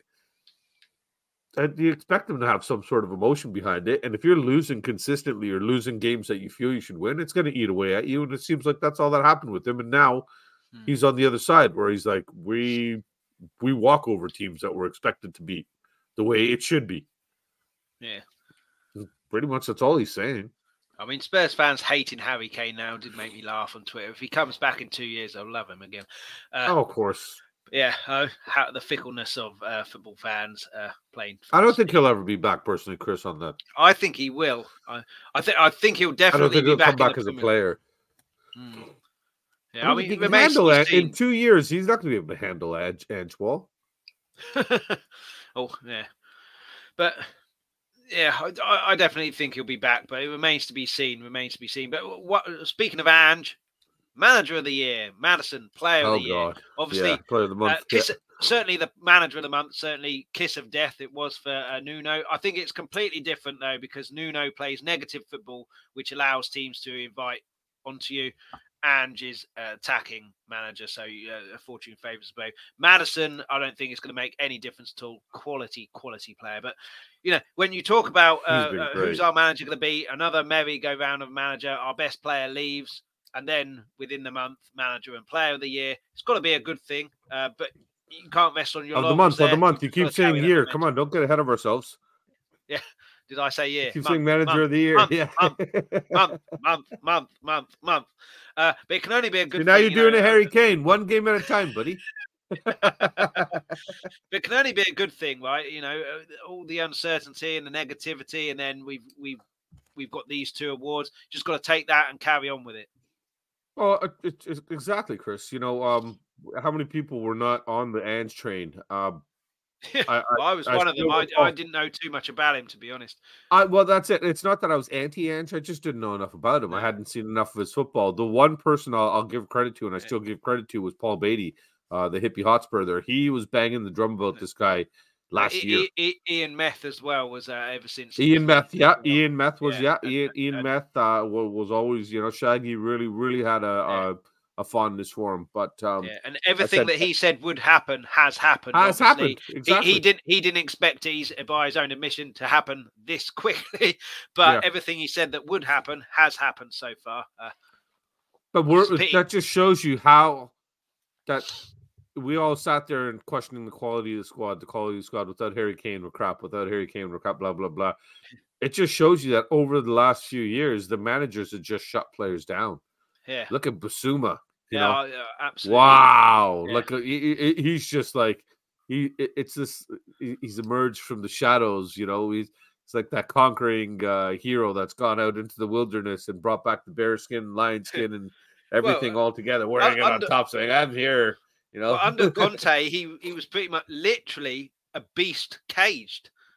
and you expect them to have some sort of emotion behind it. And if you're losing consistently or losing games that you feel you should win, it's going to eat away at you. And it seems like that's all that happened with him. And now hmm. he's on the other side where he's like, we we walk over teams that we're expected to beat the way it should be. Yeah. Pretty much that's all he's saying. I mean, Spurs fans hating Harry Kane now did make me laugh on Twitter. If he comes back in two years, I'll love him again. Uh, oh, of course. Yeah, uh, how the fickleness of uh, football fans uh, playing. I don't think he'll ever be back personally, Chris. On that, I think he will. I, I think. I think he'll definitely I don't think be he'll back, come back as a player. Hmm. Yeah, I, I mean, he can handle it in two years. He's not going to be able to handle Ange, Ange Wall. Oh yeah, but yeah, I, I definitely think he'll be back. But it remains to be seen. Remains to be seen. But what? Speaking of Ange. Manager of the year, Maddison, player oh, of the year. God. Obviously, yeah, player of the month. Uh, kiss, yeah. Certainly the manager of the month, certainly kiss of death it was for uh, Nuno. I think it's completely different, though, because Nuno plays negative football, which allows teams to invite onto you. Ange is uh, attacking manager, so uh, fortune favours both. Maddison, I don't think it's going to make any difference at all. Quality, quality player. But, you know, when you talk about uh, uh, who's our manager going to be, another merry-go-round of manager, our best player leaves. And then within the month, manager and player of the year. It's got to be a good thing, uh, but you can't rest on your laurels. Of the month, there. of the month. You keep saying year. Come on, don't get ahead of ourselves. Yeah. Did I say year? You keep saying manager month, of the year. Month, yeah. month, month, month, month, month, month. Uh, but it can only be a good so now thing. Now you're doing you know, a Harry Kane, one game at a time, buddy. But it can only be a good thing, right? You know, all the uncertainty and the negativity, and then we've we've we've got these two awards. Just got to take that and carry on with it. Oh, it, it, exactly, Chris. You know, um, how many people were not on the Ange train? Um, I, I, well, I was I one of them. I, I didn't know too much about him, to be honest. I, well, that's it. It's not that I was anti-Ange. I just didn't know enough about him. I hadn't seen enough of his football. The one person I'll, I'll give credit to, and I still give credit to, was Paul Beattie, uh, the hippie Hotspur there. He was banging the drum about this guy last I, year. I, I, Ian Meth as well was uh, ever since. Ian Meth, yeah. Ian Meth was, yeah. yeah Ian, Ian Meth uh, was always, you know, Shaggy really, really had a... Yeah. a a fondness for him, but um, yeah, and everything said, that he said would happen has happened. Has obviously. happened. Exactly. He, he didn't. He didn't expect it, by his own admission, to happen this quickly. But yeah. everything he said that would happen has happened so far. Uh, but we're, that just shows you how that we all sat there and questioning the quality of the squad. The quality of the squad without Harry Kane were crap. Without Harry Kane were crap. Blah blah blah. It just shows you that over the last few years, the managers have just shut players down. Yeah, look at Basuma. You yeah, know? yeah, absolutely. Wow, yeah. like he, he, he's just like he. It's this. He's emerged from the shadows. You know, he's it's like that conquering uh, hero that's gone out into the wilderness and brought back the bear skin, lion skin, and everything well, all together, wearing uh, it under, on top, saying, "I'm here." You know, well, under Conte, he he was pretty much literally a beast caged.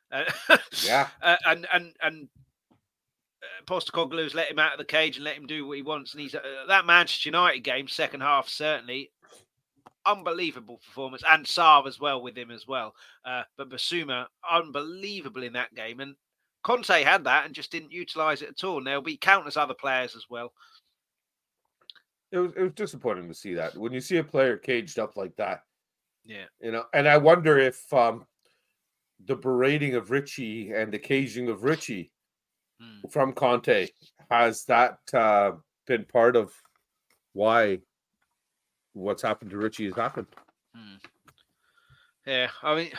Uh, yeah, uh, and and and uh, Postecoglou's let him out of the cage and let him do what he wants. And he's uh, that Manchester United game, second half certainly. Unbelievable performance, and Sarr as well with him as well. Uh, but Bissouma, unbelievable in that game, and Conte had that and just didn't utilise it at all. And there'll be countless other players as well. It was it was disappointing to see that when you see a player caged up like that. Yeah, you know, and I wonder if um, the berating of Richie and the caging of Richie hmm. from Conte has that uh, been part of why what's happened to Richie has happened. Hmm. Yeah, I mean,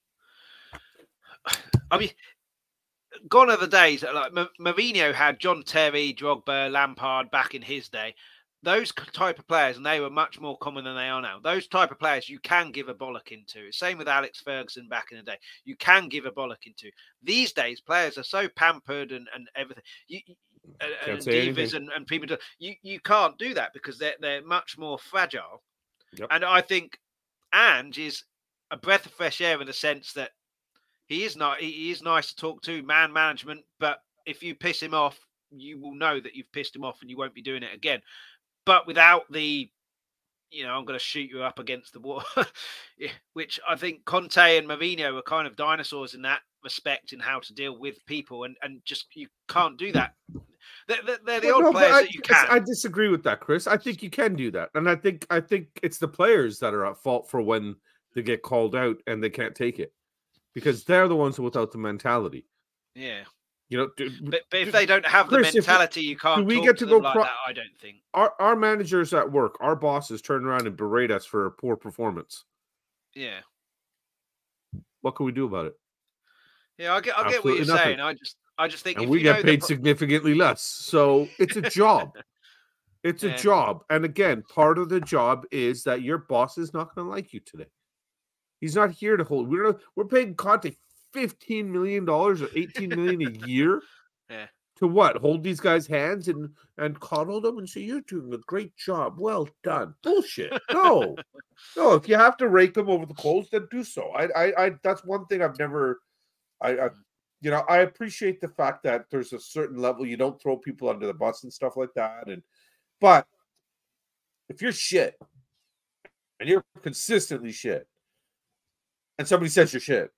I mean, gone are the days that like Mourinho had John Terry, Drogba, Lampard back in his day. Those type of players, and they were much more common than they are now. Those type of players you can give a bollock into. Same with Alex Ferguson back in the day. You can give a bollock into. These days, players are so pampered and, and everything. You, and, and divas and, and people, do, you, you can't do that because they're, they're much more fragile. Yep. And I think Ange is a breath of fresh air in the sense that he is not, he is nice to talk to, man management, but if you piss him off, you will know that you've pissed him off and you won't be doing it again. But without the, you know, I'm going to shoot you up against the wall, which I think Conte and Mourinho are kind of dinosaurs in that respect in how to deal with people. And, and just, you can't do that. They're, they're the well, old no, players I, that you can. I disagree with that, Chris. I think you can do that. And I think, I think it's the players that are at fault for when they get called out and they can't take it because they're the ones without the mentality. Yeah. You know, do, but, but if they don't have Chris, the mentality, we, you can't. Do we talk get to, to go them like pro- that? I don't think our our managers at work, our bosses, turn around and berate us for a poor performance. Yeah. What can we do about it? Yeah, I get. I get what you're nothing. saying. I just, I just think, and if we you get know paid the... significantly less, so it's a job. It's yeah. a job, and again, part of the job is that your boss is not going to like you today. He's not here to hold. We're not, we're paying Conte fifteen million dollars or eighteen million dollars a year. Yeah. To what? Hold these guys' hands and, and coddle them and say, you're doing a great job. Well done. Bullshit. No. no, if you have to rake them over the coals, then do so. I I, I that's one thing I've never I, I you know, I appreciate the fact that there's a certain level you don't throw people under the bus and stuff like that. And but if you're shit and you're consistently shit and somebody says you're shit,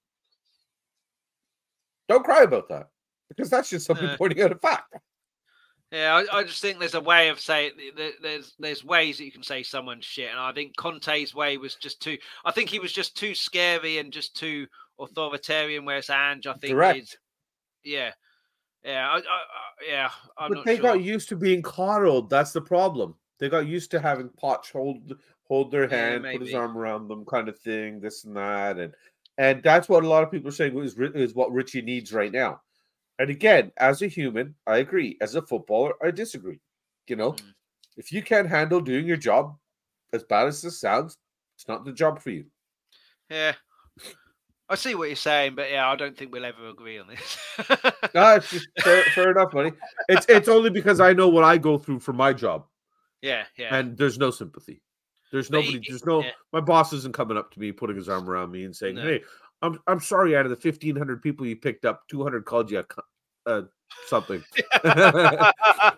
don't cry about that. Because that's just something uh, pointing out a fact. Yeah, I, I just think there's a way of saying there's there's ways that you can say someone's shit, and I think Conte's way was just too. I think he was just too scary and just too authoritarian. Whereas Ange, I think, Direct. is yeah, yeah, I, I, I, yeah. I'm but not they sure. got used to being coddled. That's the problem. They got used to having Poch hold hold their hand, yeah, put his arm around them, kind of thing, this and that, and and that's what a lot of people are saying is is what Richie needs right now. And again, as a human, I agree. As a footballer, I disagree. You know, mm. if you can't handle doing your job, as bad as this sounds, it's not the job for you. Yeah. I see what you're saying, but yeah, I don't think we'll ever agree on this. no, it's just fair, fair enough, buddy. It's it's only because I know what I go through for my job. Yeah, yeah. And there's no sympathy. There's but nobody, he, there's no, yeah. my boss isn't coming up to me, putting his arm around me and saying, no. hey, I'm I'm sorry, out of the fifteen hundred people you picked up, two hundred called you a, uh, something. yeah,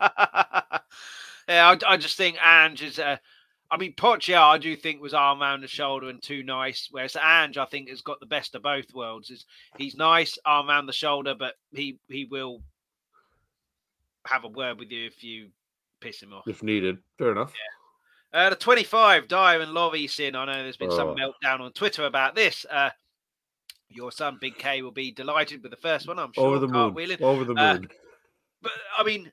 I, I just think Ange is, uh, I mean, Poch, yeah, I do think was arm around the shoulder and too nice, whereas Ange, I think, has got the best of both worlds. Is He's nice, arm around the shoulder, but he, he will have a word with you if you piss him off. If needed. Fair enough. Yeah. Uh, the twenty-five, Dyer and Lloris in. I know there's been oh. some meltdown on Twitter about this. Uh, Your son, Big K, will be delighted with the first one, I'm sure. Over the moon. Over the moon. Uh, but, I mean,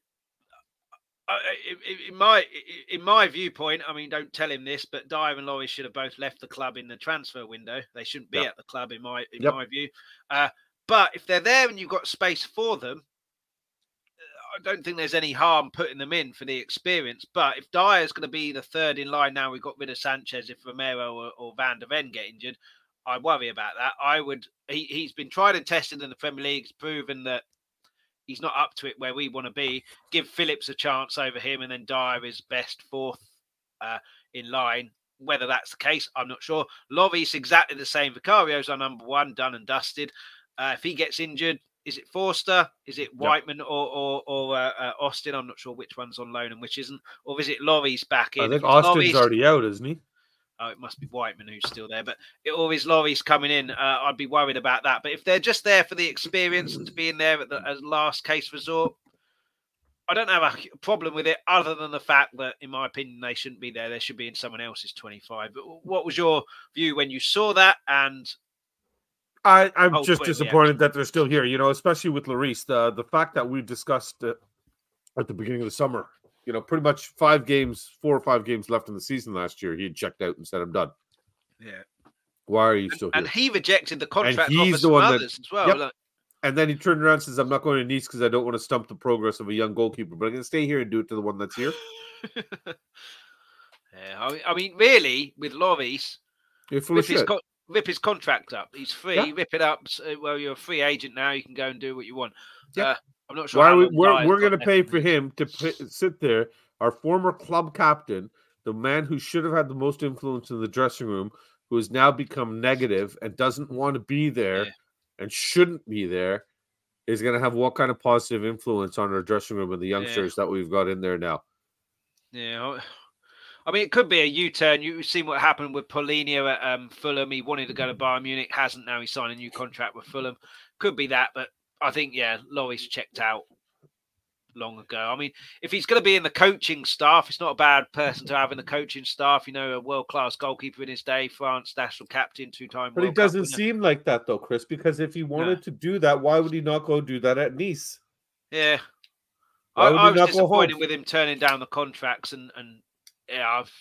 in my in my viewpoint, I mean, don't tell him this, but Dyer and Lloris should have both left the club in the transfer window. They shouldn't be yep. at the club, in my in yep. my view. Uh, but if they're there and you've got space for them, I don't think there's any harm putting them in for the experience. But if Dyer's going to be the third in line now, we've got rid of Sanchez, if Romero or, or Van der Ven get injured, I worry about that. I would. He, he's been tried and tested in the Premier League. He's proven that he's not up to it where we want to be. Give Phillips a chance over him, and then Dyer is best fourth uh, in line. Whether that's the case, I'm not sure. Lloris exactly the same. Vicario's our number one, done and dusted. Uh, if he gets injured, is it Forster? Is it Yep. Whiteman or or, or uh, uh, Austin? I'm not sure which one's on loan and which isn't. Or is it Laurie's back in? I If think it's Austin's Laurie's, already out, isn't he? oh, it must be Whiteman who's still there. But it always Laurie's coming in. Uh, I'd be worried about that. But if they're just there for the experience and to be in there at the, as last case resort, I don't have a problem with it, other than the fact that, in my opinion, they shouldn't be there. They should be in someone else's twenty-five. But what was your view when you saw that? And I, I'm oh, just Twitter disappointed reaction. that they're still here, you know, especially with Lloris. The, the fact that we discussed uh, at the beginning of the summer, you know, pretty much five games, four or five games left in the season last year, he had checked out and said, I'm done. Yeah. Why are you And, still here? and he rejected the contract he's offers the from one that- others as well. Yep. Look, And then he turned around and says, I'm not going to Nice because I don't want to stump the progress of a young goalkeeper, but I'm going to stay here and do it to the one that's here. yeah, I mean, I mean, really, with Lloris, You're full rip of his, shit. co- rip his contract up. He's free. Yeah. Rip it up. So, well, you're a free agent now. You can go and do what you want. Yeah. Uh, I'm not sure. Why how are we, long we're Dyer's we're got going to left pay in for his- him to pay, sit there, our former club captain, the man who should have had the most influence in the dressing room, who has now become negative and doesn't want to be there Yeah. and shouldn't be there, is going to have what kind of positive influence on our dressing room and the youngsters Yeah. that we've got in there now? Yeah. I mean, it could be a U-turn. You've seen what happened with Paulinho at um, Fulham. He wanted to go to Bayern Munich, hasn't now. He signed a new contract with Fulham. Could be that, but I think, yeah, Lloris checked out long ago. I mean, if he's going to be in the coaching staff, it's not a bad person to have in the coaching staff. You know, a world-class goalkeeper in his day, France national captain, two-time But he World Cup doesn't winner. seem like that, though, Chris, because if he wanted No. to do that, why would he not go do that at Nice? Yeah. Why I, would I he was not go disappointed home? with him turning down the contracts and, and yeah, I've...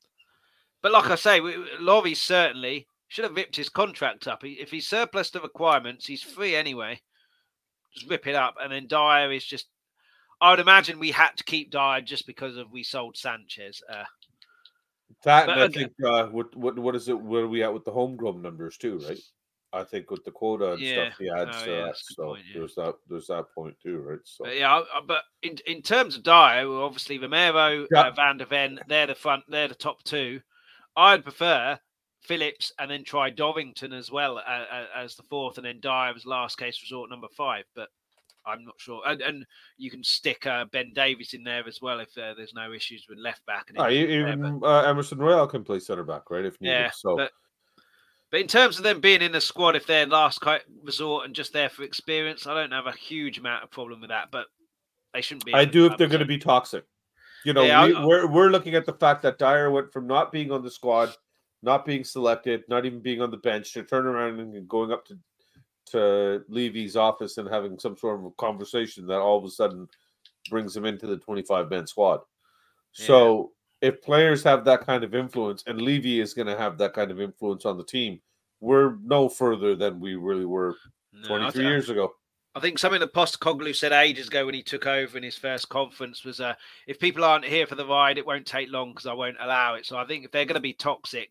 But like I say, Laurie certainly should have ripped his contract up. If he's surplus to requirements, he's free anyway. Just rip it up. And then Dyer is just... I would imagine we had to keep Dyer just because of we sold Sanchez. Uh, That, but and I again- think, uh, what, what, what is it, where are we at with the homegrown numbers too, right? I think with the quota and Yeah. stuff he adds Oh, to yeah, that. that's a good So point, yeah. there's that there's that point too, right? So But yeah, I- but in in terms of Dyer, well, obviously Romero, Yeah. uh, Van der Ven, they're the front, they're the top two. I'd prefer Phillips and then try Dovington as well uh, as the fourth, and then Dyer as last case resort number five. But I'm not sure. And, and you can stick uh, Ben Davies in there as well if uh, there's no issues with left back. And Ah, injuries there, even uh, Emerson Royale can play center back, right? If needed. Yeah, so but but in terms of them being in the squad, if they're last ki- resort and just there for experience, I don't have a huge amount of problem with that. But they shouldn't be. I in the do if club, they're going to so- be toxic. You know, Yeah, we, I- we're we're looking at the fact that Dyer went from not being on the squad, not being selected, not even being on the bench, to turn around and going up to to Levy's office and having some sort of a conversation that all of a sudden brings him into the twenty-five man squad. So if players have that kind of influence, and Levy is going to have that kind of influence on the team, we're no further than we really were No, I twenty-three th- years ago. I think something that Postecoglou said ages ago when he took over in his first conference was, uh, if people aren't here for the ride, it won't take long because I won't allow it. So I think if they're going to be toxic,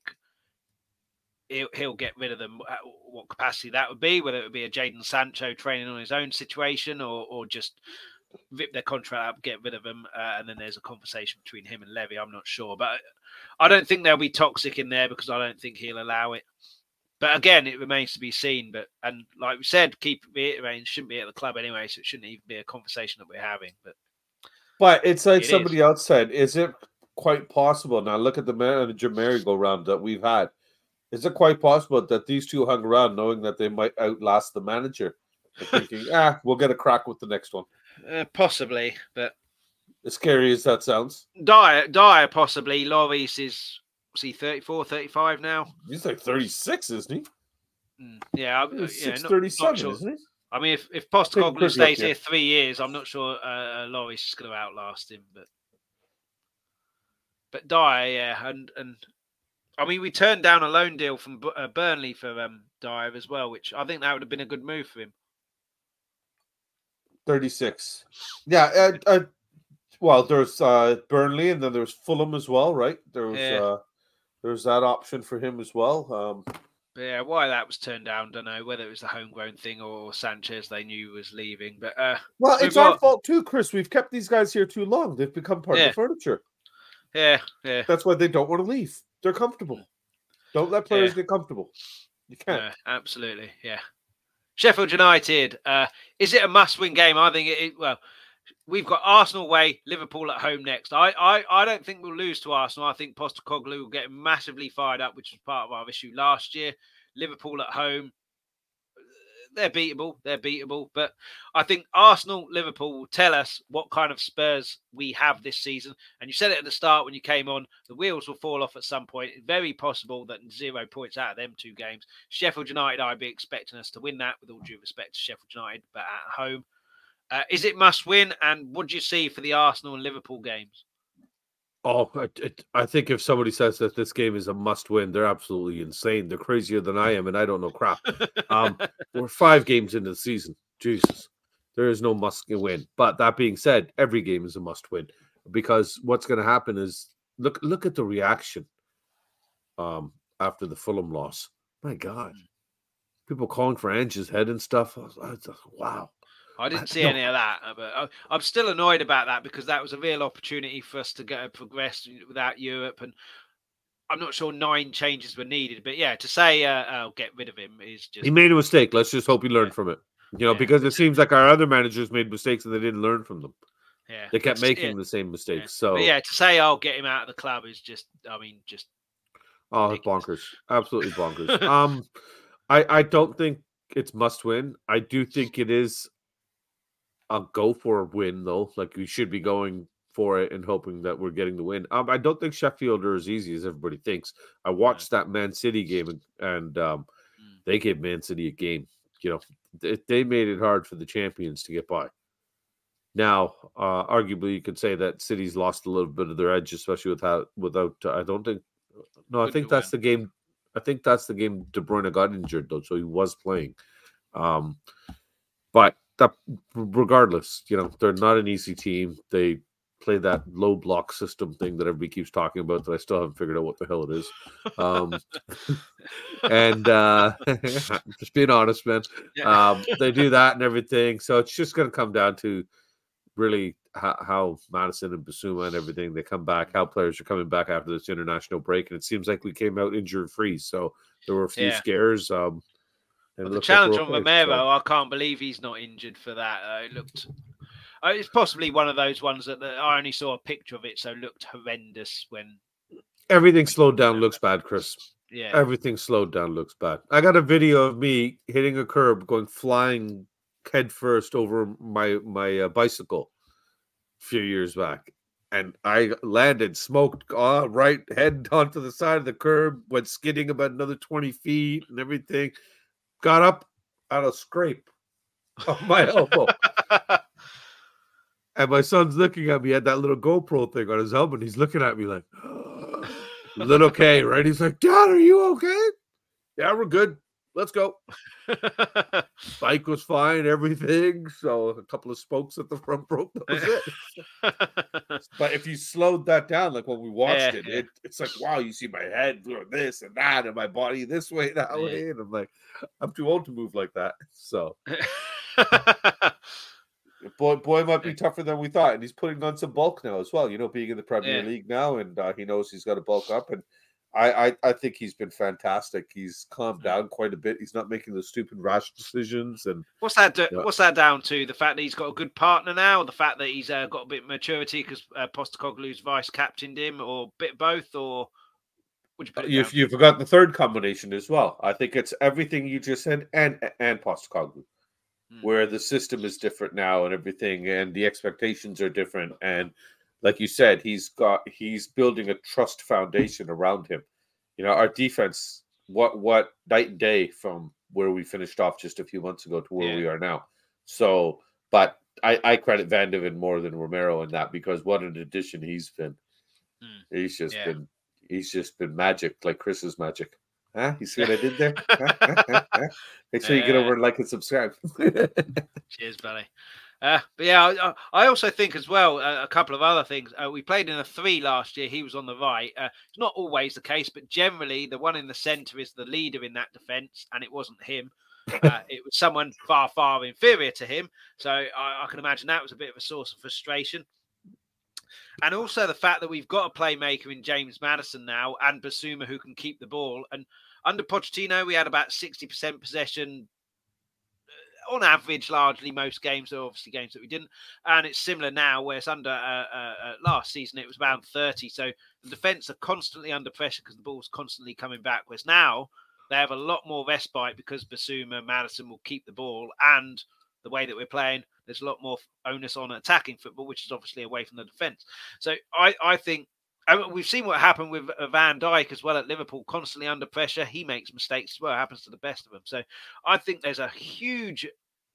he'll, he'll get rid of them. At what capacity that would be, whether it would be a Jadon Sancho training on his own situation or, or just rip their contract up, get rid of them, uh, and then there's a conversation between him and Levy. I'm not sure. But I don't think there'll be toxic in there because I don't think he'll allow it. But again, it remains to be seen. But and like we said, keep reiterating, shouldn't be at the club anyway, so it shouldn't even be a conversation that we're having. But But it's like It somebody is. else said, is it quite possible? Now look at the manager merry-go-round that we've had. Is it quite possible that these two hung around knowing that they might outlast the manager and thinking, ah, we'll get a crack with the next one? uh, possibly, but As scary as that sounds. Dyer, Dyer possibly. Lloris is, was he thirty-four, thirty-five now? He's like thirty-six, isn't he? Mm, yeah, I- He's yeah, six not, thirty-seven, not sure. isn't he? I mean, if, if Take a Postecoglou quick stays look, yeah. here three years, I'm not sure uh, Lloris is going to outlast him. But but Dyer, yeah, and and I mean, we turned down a loan deal from Bu- uh, Burnley for um, Dyer as well, which I think that would have been a good move for him. thirty-six. Yeah. Uh, uh, well, there's uh, Burnley, and then there's Fulham as well, right? There was Yeah. uh, there's that option for him as well. Um, But yeah, why that was turned down, don't know. Whether it was the homegrown thing or Sanchez they knew was leaving. But uh, well, We've it's our got- fault too, Chris. We've kept these guys here too long. They've become part Yeah. of the furniture. yeah, yeah, That's why they don't want to leave. They're comfortable. Don't let players get comfortable. You can't. yeah, absolutely, yeah. Sheffield United, uh, is it a must-win game? I think it, it. Well, we've got Arsenal away, Liverpool at home next. I, I, I don't think we'll lose to Arsenal. I think Postecoglou will get massively fired up, which was part of our issue last year. Liverpool at home, they're beatable. They're beatable. But I think Arsenal, Liverpool will tell us what kind of Spurs we have this season. And you said it at the start when you came on, the wheels will fall off at some point. It's very possible that zero points out of them two games. Sheffield United, I'd be expecting us to win that, with all due respect to Sheffield United, but at home. Uh, is it must win? And what do you see for the Arsenal and Liverpool games? Oh, it, I think if somebody says that this game is a must-win, they're absolutely insane. They're crazier than I am, and I don't know crap. Um, we're five games into the season. Jesus, there is no must-win. But that being said, every game is a must-win, because what's going to happen is look look at the reaction um, after the Fulham loss. My God, people calling for Ange's head and stuff. I was, I was, wow. I didn't see any of that, but I'm still annoyed about that, because that was a real opportunity for us to get progress without Europe, and I'm not sure nine changes were needed. But yeah, to say uh, I'll get rid of him is just... He made a mistake. Let's just hope he learned yeah. from it. You know, yeah. because it seems like our other managers made mistakes and they didn't learn from them. Yeah, they kept it's, making yeah. the same mistakes. Yeah. So but yeah, to say I'll get him out of the club is just, I mean, just oh, it's bonkers, absolutely bonkers. um, I I don't think it's must win. I do think it is. I'll go for a win, though. Like, we should be going for it and hoping that we're getting the win. Um, I don't think Sheffield are as easy as everybody thinks. I watched yeah. that Man City game, and, and um, mm. they gave Man City a game. You know, they, they made it hard for the champions to get by. Now, uh, arguably, you could say that City's lost a little bit of their edge, especially without, without uh, I don't think, no, I think that's the game. I think that's the game De Bruyne got injured, though, so he was playing. Um, but that, regardless, you know, they're not an easy team. They play that low block system thing that everybody keeps talking about that I still haven't figured out what the hell it is. Um, and uh, just being honest, man, yeah. um, they do that and everything. So it's just going to come down to really how, how Maddison and Bissouma and everything, they come back, how players are coming back after this international break. And it seems like we came out injury free. So there were a few yeah. scares. Um, But the challenge on Romero, so. I can't believe he's not injured for that. Uh, it looked, uh, it's possibly one of those ones that the, I only saw a picture of it, so it looked horrendous when everything slowed down. Looks bad, Chris. Yeah, everything slowed down. Looks bad. I got a video of me hitting a curb, going flying head first over my my uh, bicycle a few years back, and I landed, smoked uh, right head onto the side of the curb, went skidding about another twenty feet, and everything. Got up out of scrape on my elbow. And my son's looking at me, had that little GoPro thing on his helmet. He's looking at me like, oh, is it okay, right? He's like, Dad, are you okay? Yeah, we're good. Let's go. Bike was fine, everything. So a couple of spokes at the front broke. That was it. But if you slowed that down, like when we watched yeah, it, yeah. it, it's like, wow, you see my head doing this and that, and my body this way, that yeah. way. And I'm like, I'm too old to move like that. So boy, boy might be tougher than we thought. And he's putting on some bulk now as well, you know, being in the Premier yeah. League now. And uh, he knows he's got to bulk up. And I, I, I think he's been fantastic. He's calmed down quite a bit. He's not making those stupid rash decisions. And what's that? Do, you know, what's that down to? The fact that he's got a good partner now, or the fact that he's uh, got a bit of maturity because uh, Postecoglou's vice captained him, or a bit of both, or would you put it you you forgot the third combination as well. I think it's everything you just said, and and Postecoglou, hmm. where the system is different now, and everything, and the expectations are different, and like you said, he's got he's building a trust foundation around him. You know, our defense, what what night and day from where we finished off just a few months ago to where yeah. we are now. So, but I, I credit Van de Ven more than Romero in that, because what an addition he's been. Mm. He's just yeah. been he's just been magic, like Chris's magic. Huh? You see what I did there? Make sure you get over and like and subscribe. Cheers, buddy. Uh, but yeah, I, I also think as well, uh, a couple of other things. Uh, we played in a three last year. He was on the right. Uh, it's not always the case, but generally the one in the centre is the leader in that defence, and it wasn't him. Uh, it was someone far, far inferior to him. So I, I can imagine that was a bit of a source of frustration. And also the fact that we've got a playmaker in James Maddison now, and Bissouma, who can keep the ball. And under Pochettino, we had about sixty percent possession on average, largely most games are obviously games that we didn't. And it's similar now, where it's under uh, uh, uh, last season, it was around thirty. So the defence are constantly under pressure because the ball's constantly coming back. Whereas now they have a lot more respite because Basuma and Maddison will keep the ball. And the way that we're playing, there's a lot more onus on attacking football, which is obviously away from the defence. So I, I think, I mean, we've seen what happened with Van Dijk as well at Liverpool, constantly under pressure. He makes mistakes as well. It happens to the best of them. So I think there's a huge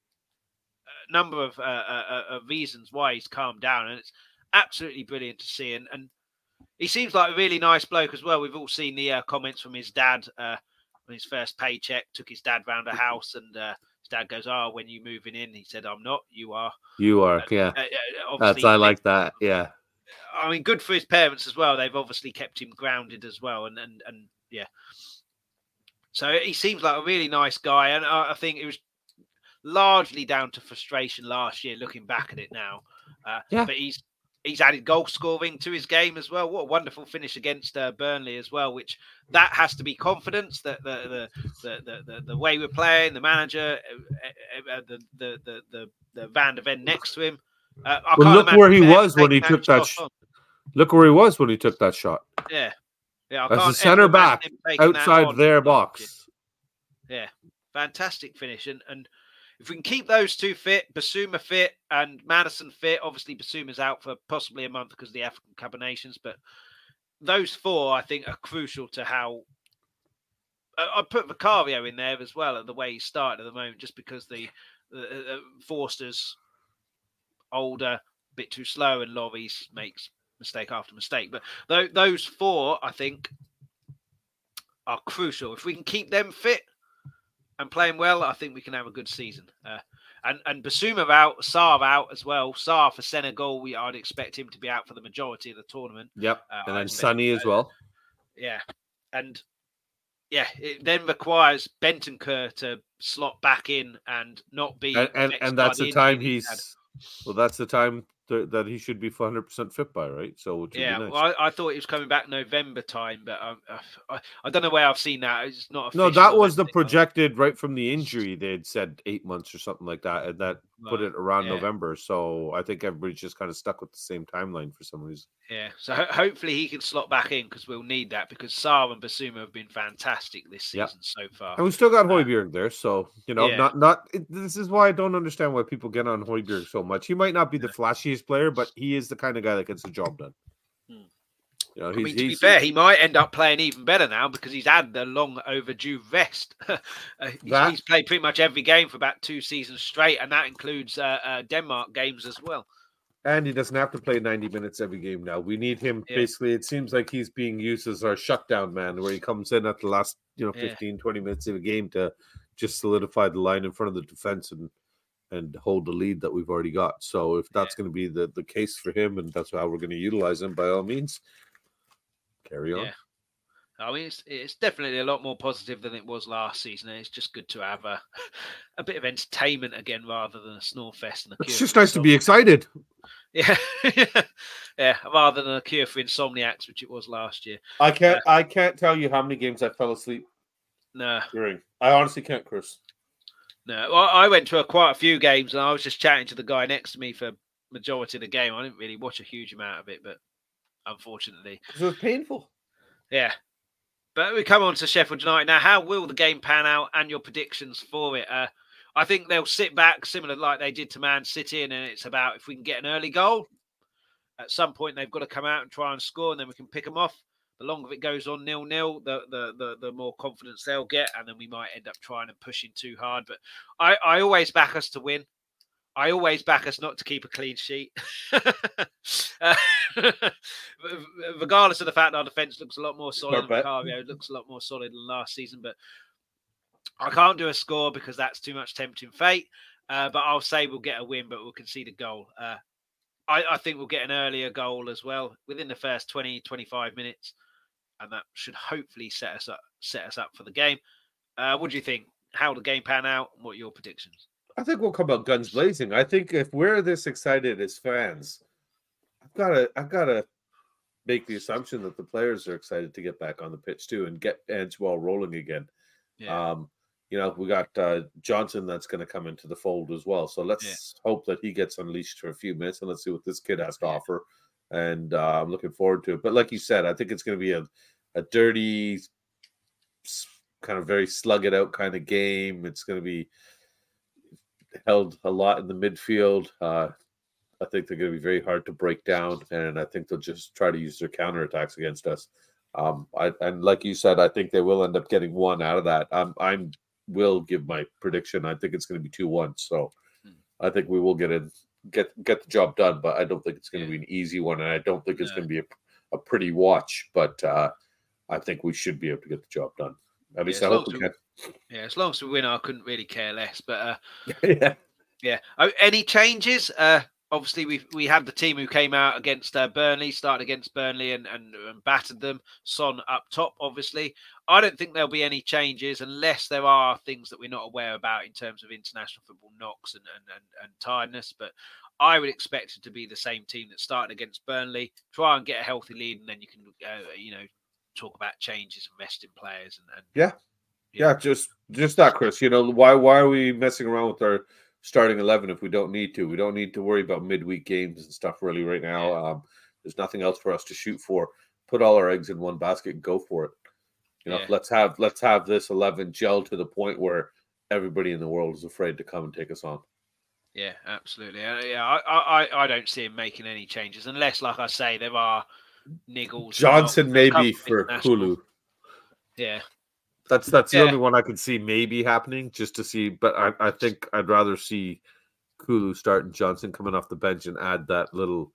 number of uh, uh, uh, reasons why he's calmed down, and it's absolutely brilliant to see. And, and he seems like a really nice bloke as well. We've all seen the uh, comments from his dad uh, on his first paycheck, took his dad round a house, and uh, his dad goes, "Oh, when you moving in?" He said, "I'm not. You are. You are. Uh, yeah. Uh, That's I like that. Yeah. I mean, good for his parents as well. They've obviously kept him grounded as well, and and and yeah. So he seems like a really nice guy, and I, I think it was largely down to frustration last year. Looking back at it now, uh, yeah. But he's he's added goal scoring to his game as well. What a wonderful finish against uh, Burnley as well. Which that has to be confidence that the the the the, the, the way we're playing, the manager, uh, uh, the, the the the the Van de Ven next to him. Uh, well, look where he was when he took that. Sh- look where he was when he took that shot. Yeah, yeah. I As a centre back outside their box. Yeah, fantastic finish, and and if we can keep those two fit, Basuma fit and Maddison fit. Obviously, Basuma's out for possibly a month because of the African Cup of Nations, but those four I think are crucial to how. Uh, I put Vicario in there as well at the way he started at the moment, just because the uh, uh, Forster's older, a bit too slow, and Lloris makes mistake after mistake. But th- those four, I think, are crucial. If we can keep them fit and playing well, I think we can have a good season. Uh, and and Basuma out, Sarr out as well. Sarr for Senegal, we I'd expect him to be out for the majority of the tournament. Yep, uh, and then Sonny as well. Yeah, and yeah, it then requires Bentancur to slot back in and not be. And and, and that's the, the time he's. Had. Well, that's the time th- that he should be one hundred percent fit by, right? So yeah, nice. well, I, I thought he was coming back November time, but um, I, I don't know where I've seen that. It's not. No, that was the projected right from the injury. They had said eight months or something like that, and that right. put it around yeah. November. So I think everybody's just kind of stuck with the same timeline for some reason. Yeah, so ho- hopefully he can slot back in because we'll need that because Sarr and Basuma have been fantastic this season yep. so far. And we still got Højbjerg uh, there, so you know, yeah. not not. It, this is why I don't understand why people get on Højbjerg so much. He might not be the flashiest player, but he is the kind of guy that gets the job done. Hmm. You know, he's, I mean, to he's, be fair, he might end up playing even better now because he's had the long overdue rest. uh, he's, that, he's played pretty much every game for about two seasons straight, and that includes uh, uh, Denmark games as well. And he doesn't have to play ninety minutes every game now. We need him. Yeah. Basically, it seems like he's being used as our shutdown man, where he comes in at the last, you know, fifteen, yeah. twenty minutes of a game to just solidify the line in front of the defense and and hold the lead that we've already got. So if that's yeah. going to be the, the case for him, and that's how we're going to utilize him, by all means, carry on. Yeah. I mean, it's it's definitely a lot more positive than it was last season. And it's just good to have a a bit of entertainment again rather than a snore fest. And a it's just nice to be excited. Yeah, yeah. Rather than a cure for insomniacs, which it was last year. I can't. Uh, I can't tell you how many games I fell asleep. No, during. I honestly can't, Chris. No, well, I went to a, quite a few games, and I was just chatting to the guy next to me for majority of the game. I didn't really watch a huge amount of it, but unfortunately, it was painful. Yeah. But we come on to Sheffield United now. How will the game pan out and your predictions for it? Uh, I think they'll sit back, similar like they did to Man City, and it's about if we can get an early goal. At some point, they've got to come out and try and score, and then we can pick them off. The longer it goes on nil-nil, the, the the the more confidence they'll get, and then we might end up trying and pushing too hard. But I, I always back us to win. I always back us not to keep a clean sheet. uh, regardless of the fact that our defence looks a lot more solid, Vicario looks a lot more solid than last season, but I can't do a score because that's too much tempting fate. Uh, but I'll say we'll get a win, but we'll concede a goal. Uh, I, I think we'll get an earlier goal as well within the first twenty, twenty-five minutes, and that should hopefully set us up set us up for the game. Uh, what do you think? How will the game pan out? And what are your predictions? I think we'll come out guns blazing. I think if we're this excited as fans, I've got to I've got to make the assumption that the players are excited to get back on the pitch too and get Antoine rolling again. Yeah. Um, you know, we got uh, Johnson that's going to come into the fold as well. So let's Yeah. hope that he gets unleashed for a few minutes, and let's see what this kid has to Yeah. offer. And uh, I'm looking forward to it. But like you said, I think it's going to be a, a dirty, kind of very slug it out kind of game. It's going to be held a lot in the midfield. Uh, I think they're going to be very hard to break down, and I think they'll just try to use their counterattacks against us. Um, I, and like you said, I think they will end up getting one out of that. Um, I'm will give my prediction. I think it's going to be two one. So I think we will get in, get get the job done. But I don't think it's going to Yeah. be an easy one, and I don't think it's No. going to be a, a pretty watch. But uh, I think we should be able to get the job done. At least Yeah, I as hope we long can. as we- Yeah, as long as we win, I couldn't really care less. But uh, yeah. yeah. Oh, any changes? Uh, obviously, we we had the team who came out against uh, Burnley, started against Burnley and, and and battered them. Son up top, obviously. I don't think there'll be any changes unless there are things that we're not aware about in terms of international football knocks and and, and, and tiredness. But I would expect it to be the same team that started against Burnley. Try and get a healthy lead, and then you can, uh, you know, talk about changes and resting players. And, and yeah, yeah, yeah, just just that, Chris. You know, why why are we messing around with our starting eleven if we don't need to? We don't need to worry about midweek games and stuff really right now. Yeah. Um, there's nothing else for us to shoot for. Put all our eggs in one basket and go for it. You know, Yeah. let's have let's have this eleven gel to the point where everybody in the world is afraid to come and take us on. Yeah, absolutely. Uh, yeah, I, I I don't see him making any changes unless, like I say, there are niggles. Johnson maybe for Kulu. Yeah. That's that's the yeah. only one I could see maybe happening, just to see. But I, I think I'd rather see Kulu starting Johnson coming off the bench and add that little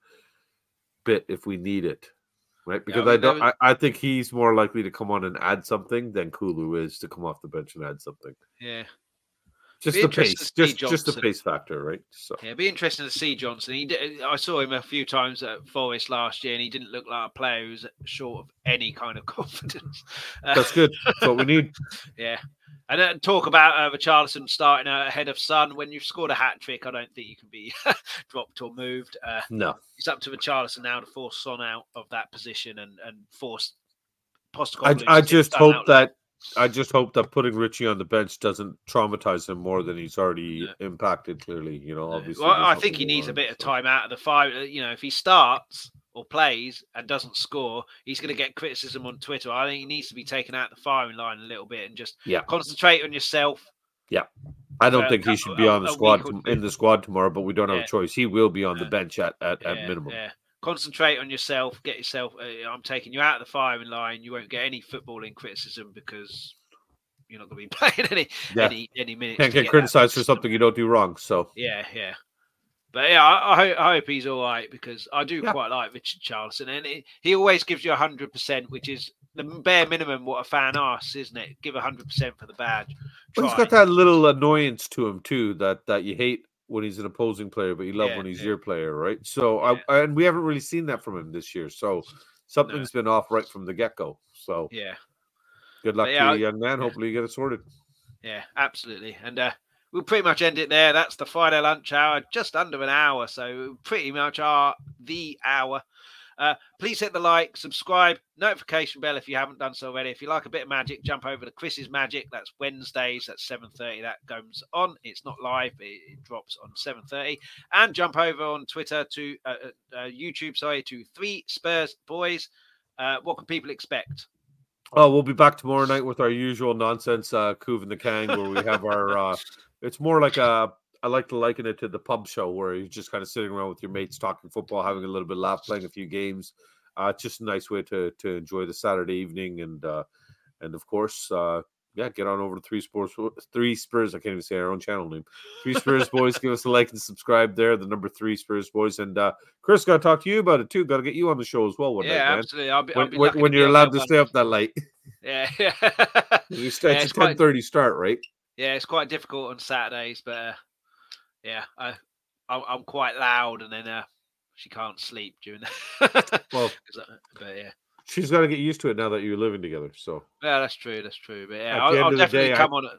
bit if we need it, right? Because Yeah, I, I mean, don't. was... I, I think he's more likely to come on and add something than Kulu is to come off the bench and add something. Yeah. Just be the pace, just Johnson. just the pace factor, right? So yeah, it'd be interesting to see Johnson. He did, I saw him a few times at Forest last year, and he didn't look like a player who was short of any kind of confidence. That's good. That's what we need. Yeah, and then talk about uh, Richarlison starting uh, ahead of Son. When you've scored a hat trick, I don't think you can be dropped or moved. Uh, no, it's up to Richarlison now to force Son out of that position and and force Postecoglou. I, I just hope that. I just hope that putting Richie on the bench doesn't traumatize him more than he's already yeah. impacted. Clearly, you know, obviously. Well, I think he needs on, a bit so. of time out of the five. You know, if he starts or plays and doesn't score, he's going to get criticism on Twitter. I think he needs to be taken out of the firing line a little bit and just yeah. concentrate on yourself. Yeah, I don't uh, think he should be a, on the squad in the squad tomorrow, but we don't have yeah. a choice. He will be on the bench at at, yeah, at minimum. Yeah. Concentrate on yourself. Get yourself. Uh, I'm taking you out of the firing line. You won't get any footballing criticism because you're not going to be playing any yeah. any any minutes. Can't get, get criticized for something you don't do wrong. So yeah, yeah. But yeah, I, I, hope, I hope he's all right because I do yeah. quite like Richarlison, and it, he always gives you a hundred percent, which is the bare minimum what a fan asks, isn't it? Give a hundred percent for the badge. Well, he's got that little annoyance to him too that that you hate when he's an opposing player, but you love yeah, when he's yeah. your player, right? So yeah. I and we haven't really seen that from him this year. So something's no. been off right from the get go. So yeah. Good luck yeah, to you, young man. Yeah. Hopefully you get it sorted. Yeah, absolutely. And uh, we'll pretty much end it there. That's the Friday lunch hour, just under an hour. So pretty much are the hour. Uh, please hit the like, subscribe, notification bell if you haven't done so already. If you like a bit of magic, jump over to Chris's Magic. That's Wednesdays at seven thirty. That goes on. It's not live. It, it drops on seven thirty. And jump over on Twitter to uh, uh, YouTube, sorry, to Three Spurs Boys. Uh, what can people expect? Oh, we'll be back tomorrow night with our usual nonsense, uh, Coov and the Kang, where we have our, uh, it's more like a, I like to liken it to the pub show where you're just kind of sitting around with your mates talking football, having a little bit of laugh, playing a few games. Uh, it's just a nice way to to enjoy the Saturday evening. And, uh, and of course, uh, yeah, get on over to Three Spurs, Three Spurs. I can't even say our own channel name. Three Spurs Boys. Give us a like and subscribe there. The number Three Spurs Boys. And uh, Chris, got to talk to you about it too. Got to get you on the show as well one yeah, night, man. Absolutely. I'll be, when I'll be when, when you're allowed to stay up that late. Yeah, yeah. You start yeah, at ten thirty start, right? Yeah, it's quite difficult on Saturdays, but uh, yeah, I, I I'm quite loud, and then uh, she can't sleep during that. Well, but yeah. She's got to get used to it now that you're living together. So yeah, that's true. That's true. But yeah, I'll, I'll definitely day, come I... on. At...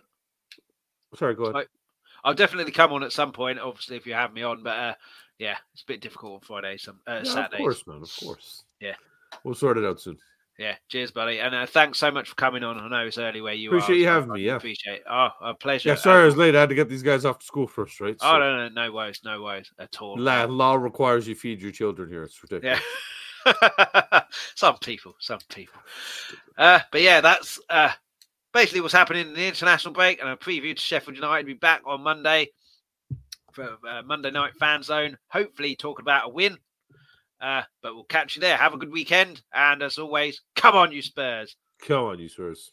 Sorry, go ahead. Sorry. I'll definitely come on at some point. Obviously, if you have me on, but uh, yeah, it's a bit difficult on Friday, some uh, yeah, Saturdays. Of course, man. Of course. Yeah, we'll sort it out soon. Yeah, cheers, buddy. And uh, thanks so much for coming on. I know it's early where you appreciate are. you So having I me. Yeah, appreciate it. Oh, a pleasure. Yeah, sorry uh, I was late. I had to get these guys off to school first, right? So. Oh, no, no, no worries. No worries at all. La- law requires you feed your children here. It's ridiculous. Yeah. Some people, some people. Uh, but yeah, that's uh, basically what's happening in the international break, and a preview to Sheffield United. Be back on Monday for uh, Monday Night Fan Zone. Hopefully, talking about a win. Uh, but we'll catch you there. Have a good weekend, and as always, come on, you Spurs! Come on, you Spurs!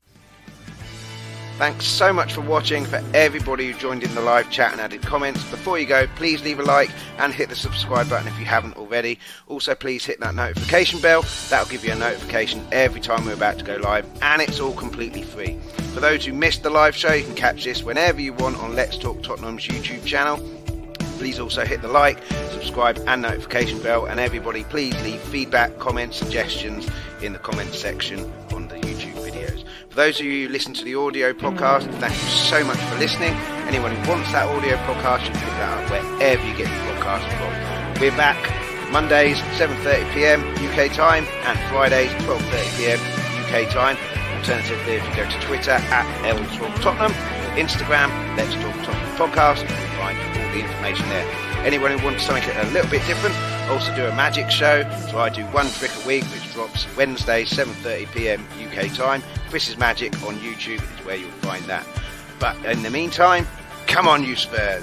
Thanks so much for watching. For everybody who joined in the live chat and added comments, before you go, please leave a like and hit the subscribe button if you haven't already. Also, please hit that notification bell. That'll give you a notification every time we're about to go live, and it's all completely free. For those who missed the live show, you can catch this whenever you want on Let's Talk Tottenham's YouTube channel. Please also hit the like, subscribe and notification bell, and everybody please leave feedback, comments, suggestions in the comments section on the YouTube videos. For those of you who listen to the audio podcast, thank you so much for listening. Anyone who wants that audio podcast should pick that up wherever you get your podcast from. We're back Mondays seven thirty p m U K time and Fridays twelve thirty p m U K time. Alternatively, if you go to Twitter at L Talk Tottenham, Instagram Let's Talk Tottenham Podcast, you can find all the information there. Anyone who wants something a little bit different, also do a magic show. So I do one trick a week, which drops Wednesday seven thirty p m U K time. Chris's Magic on YouTube is where you'll find that. But in the meantime, come on, you Spurs!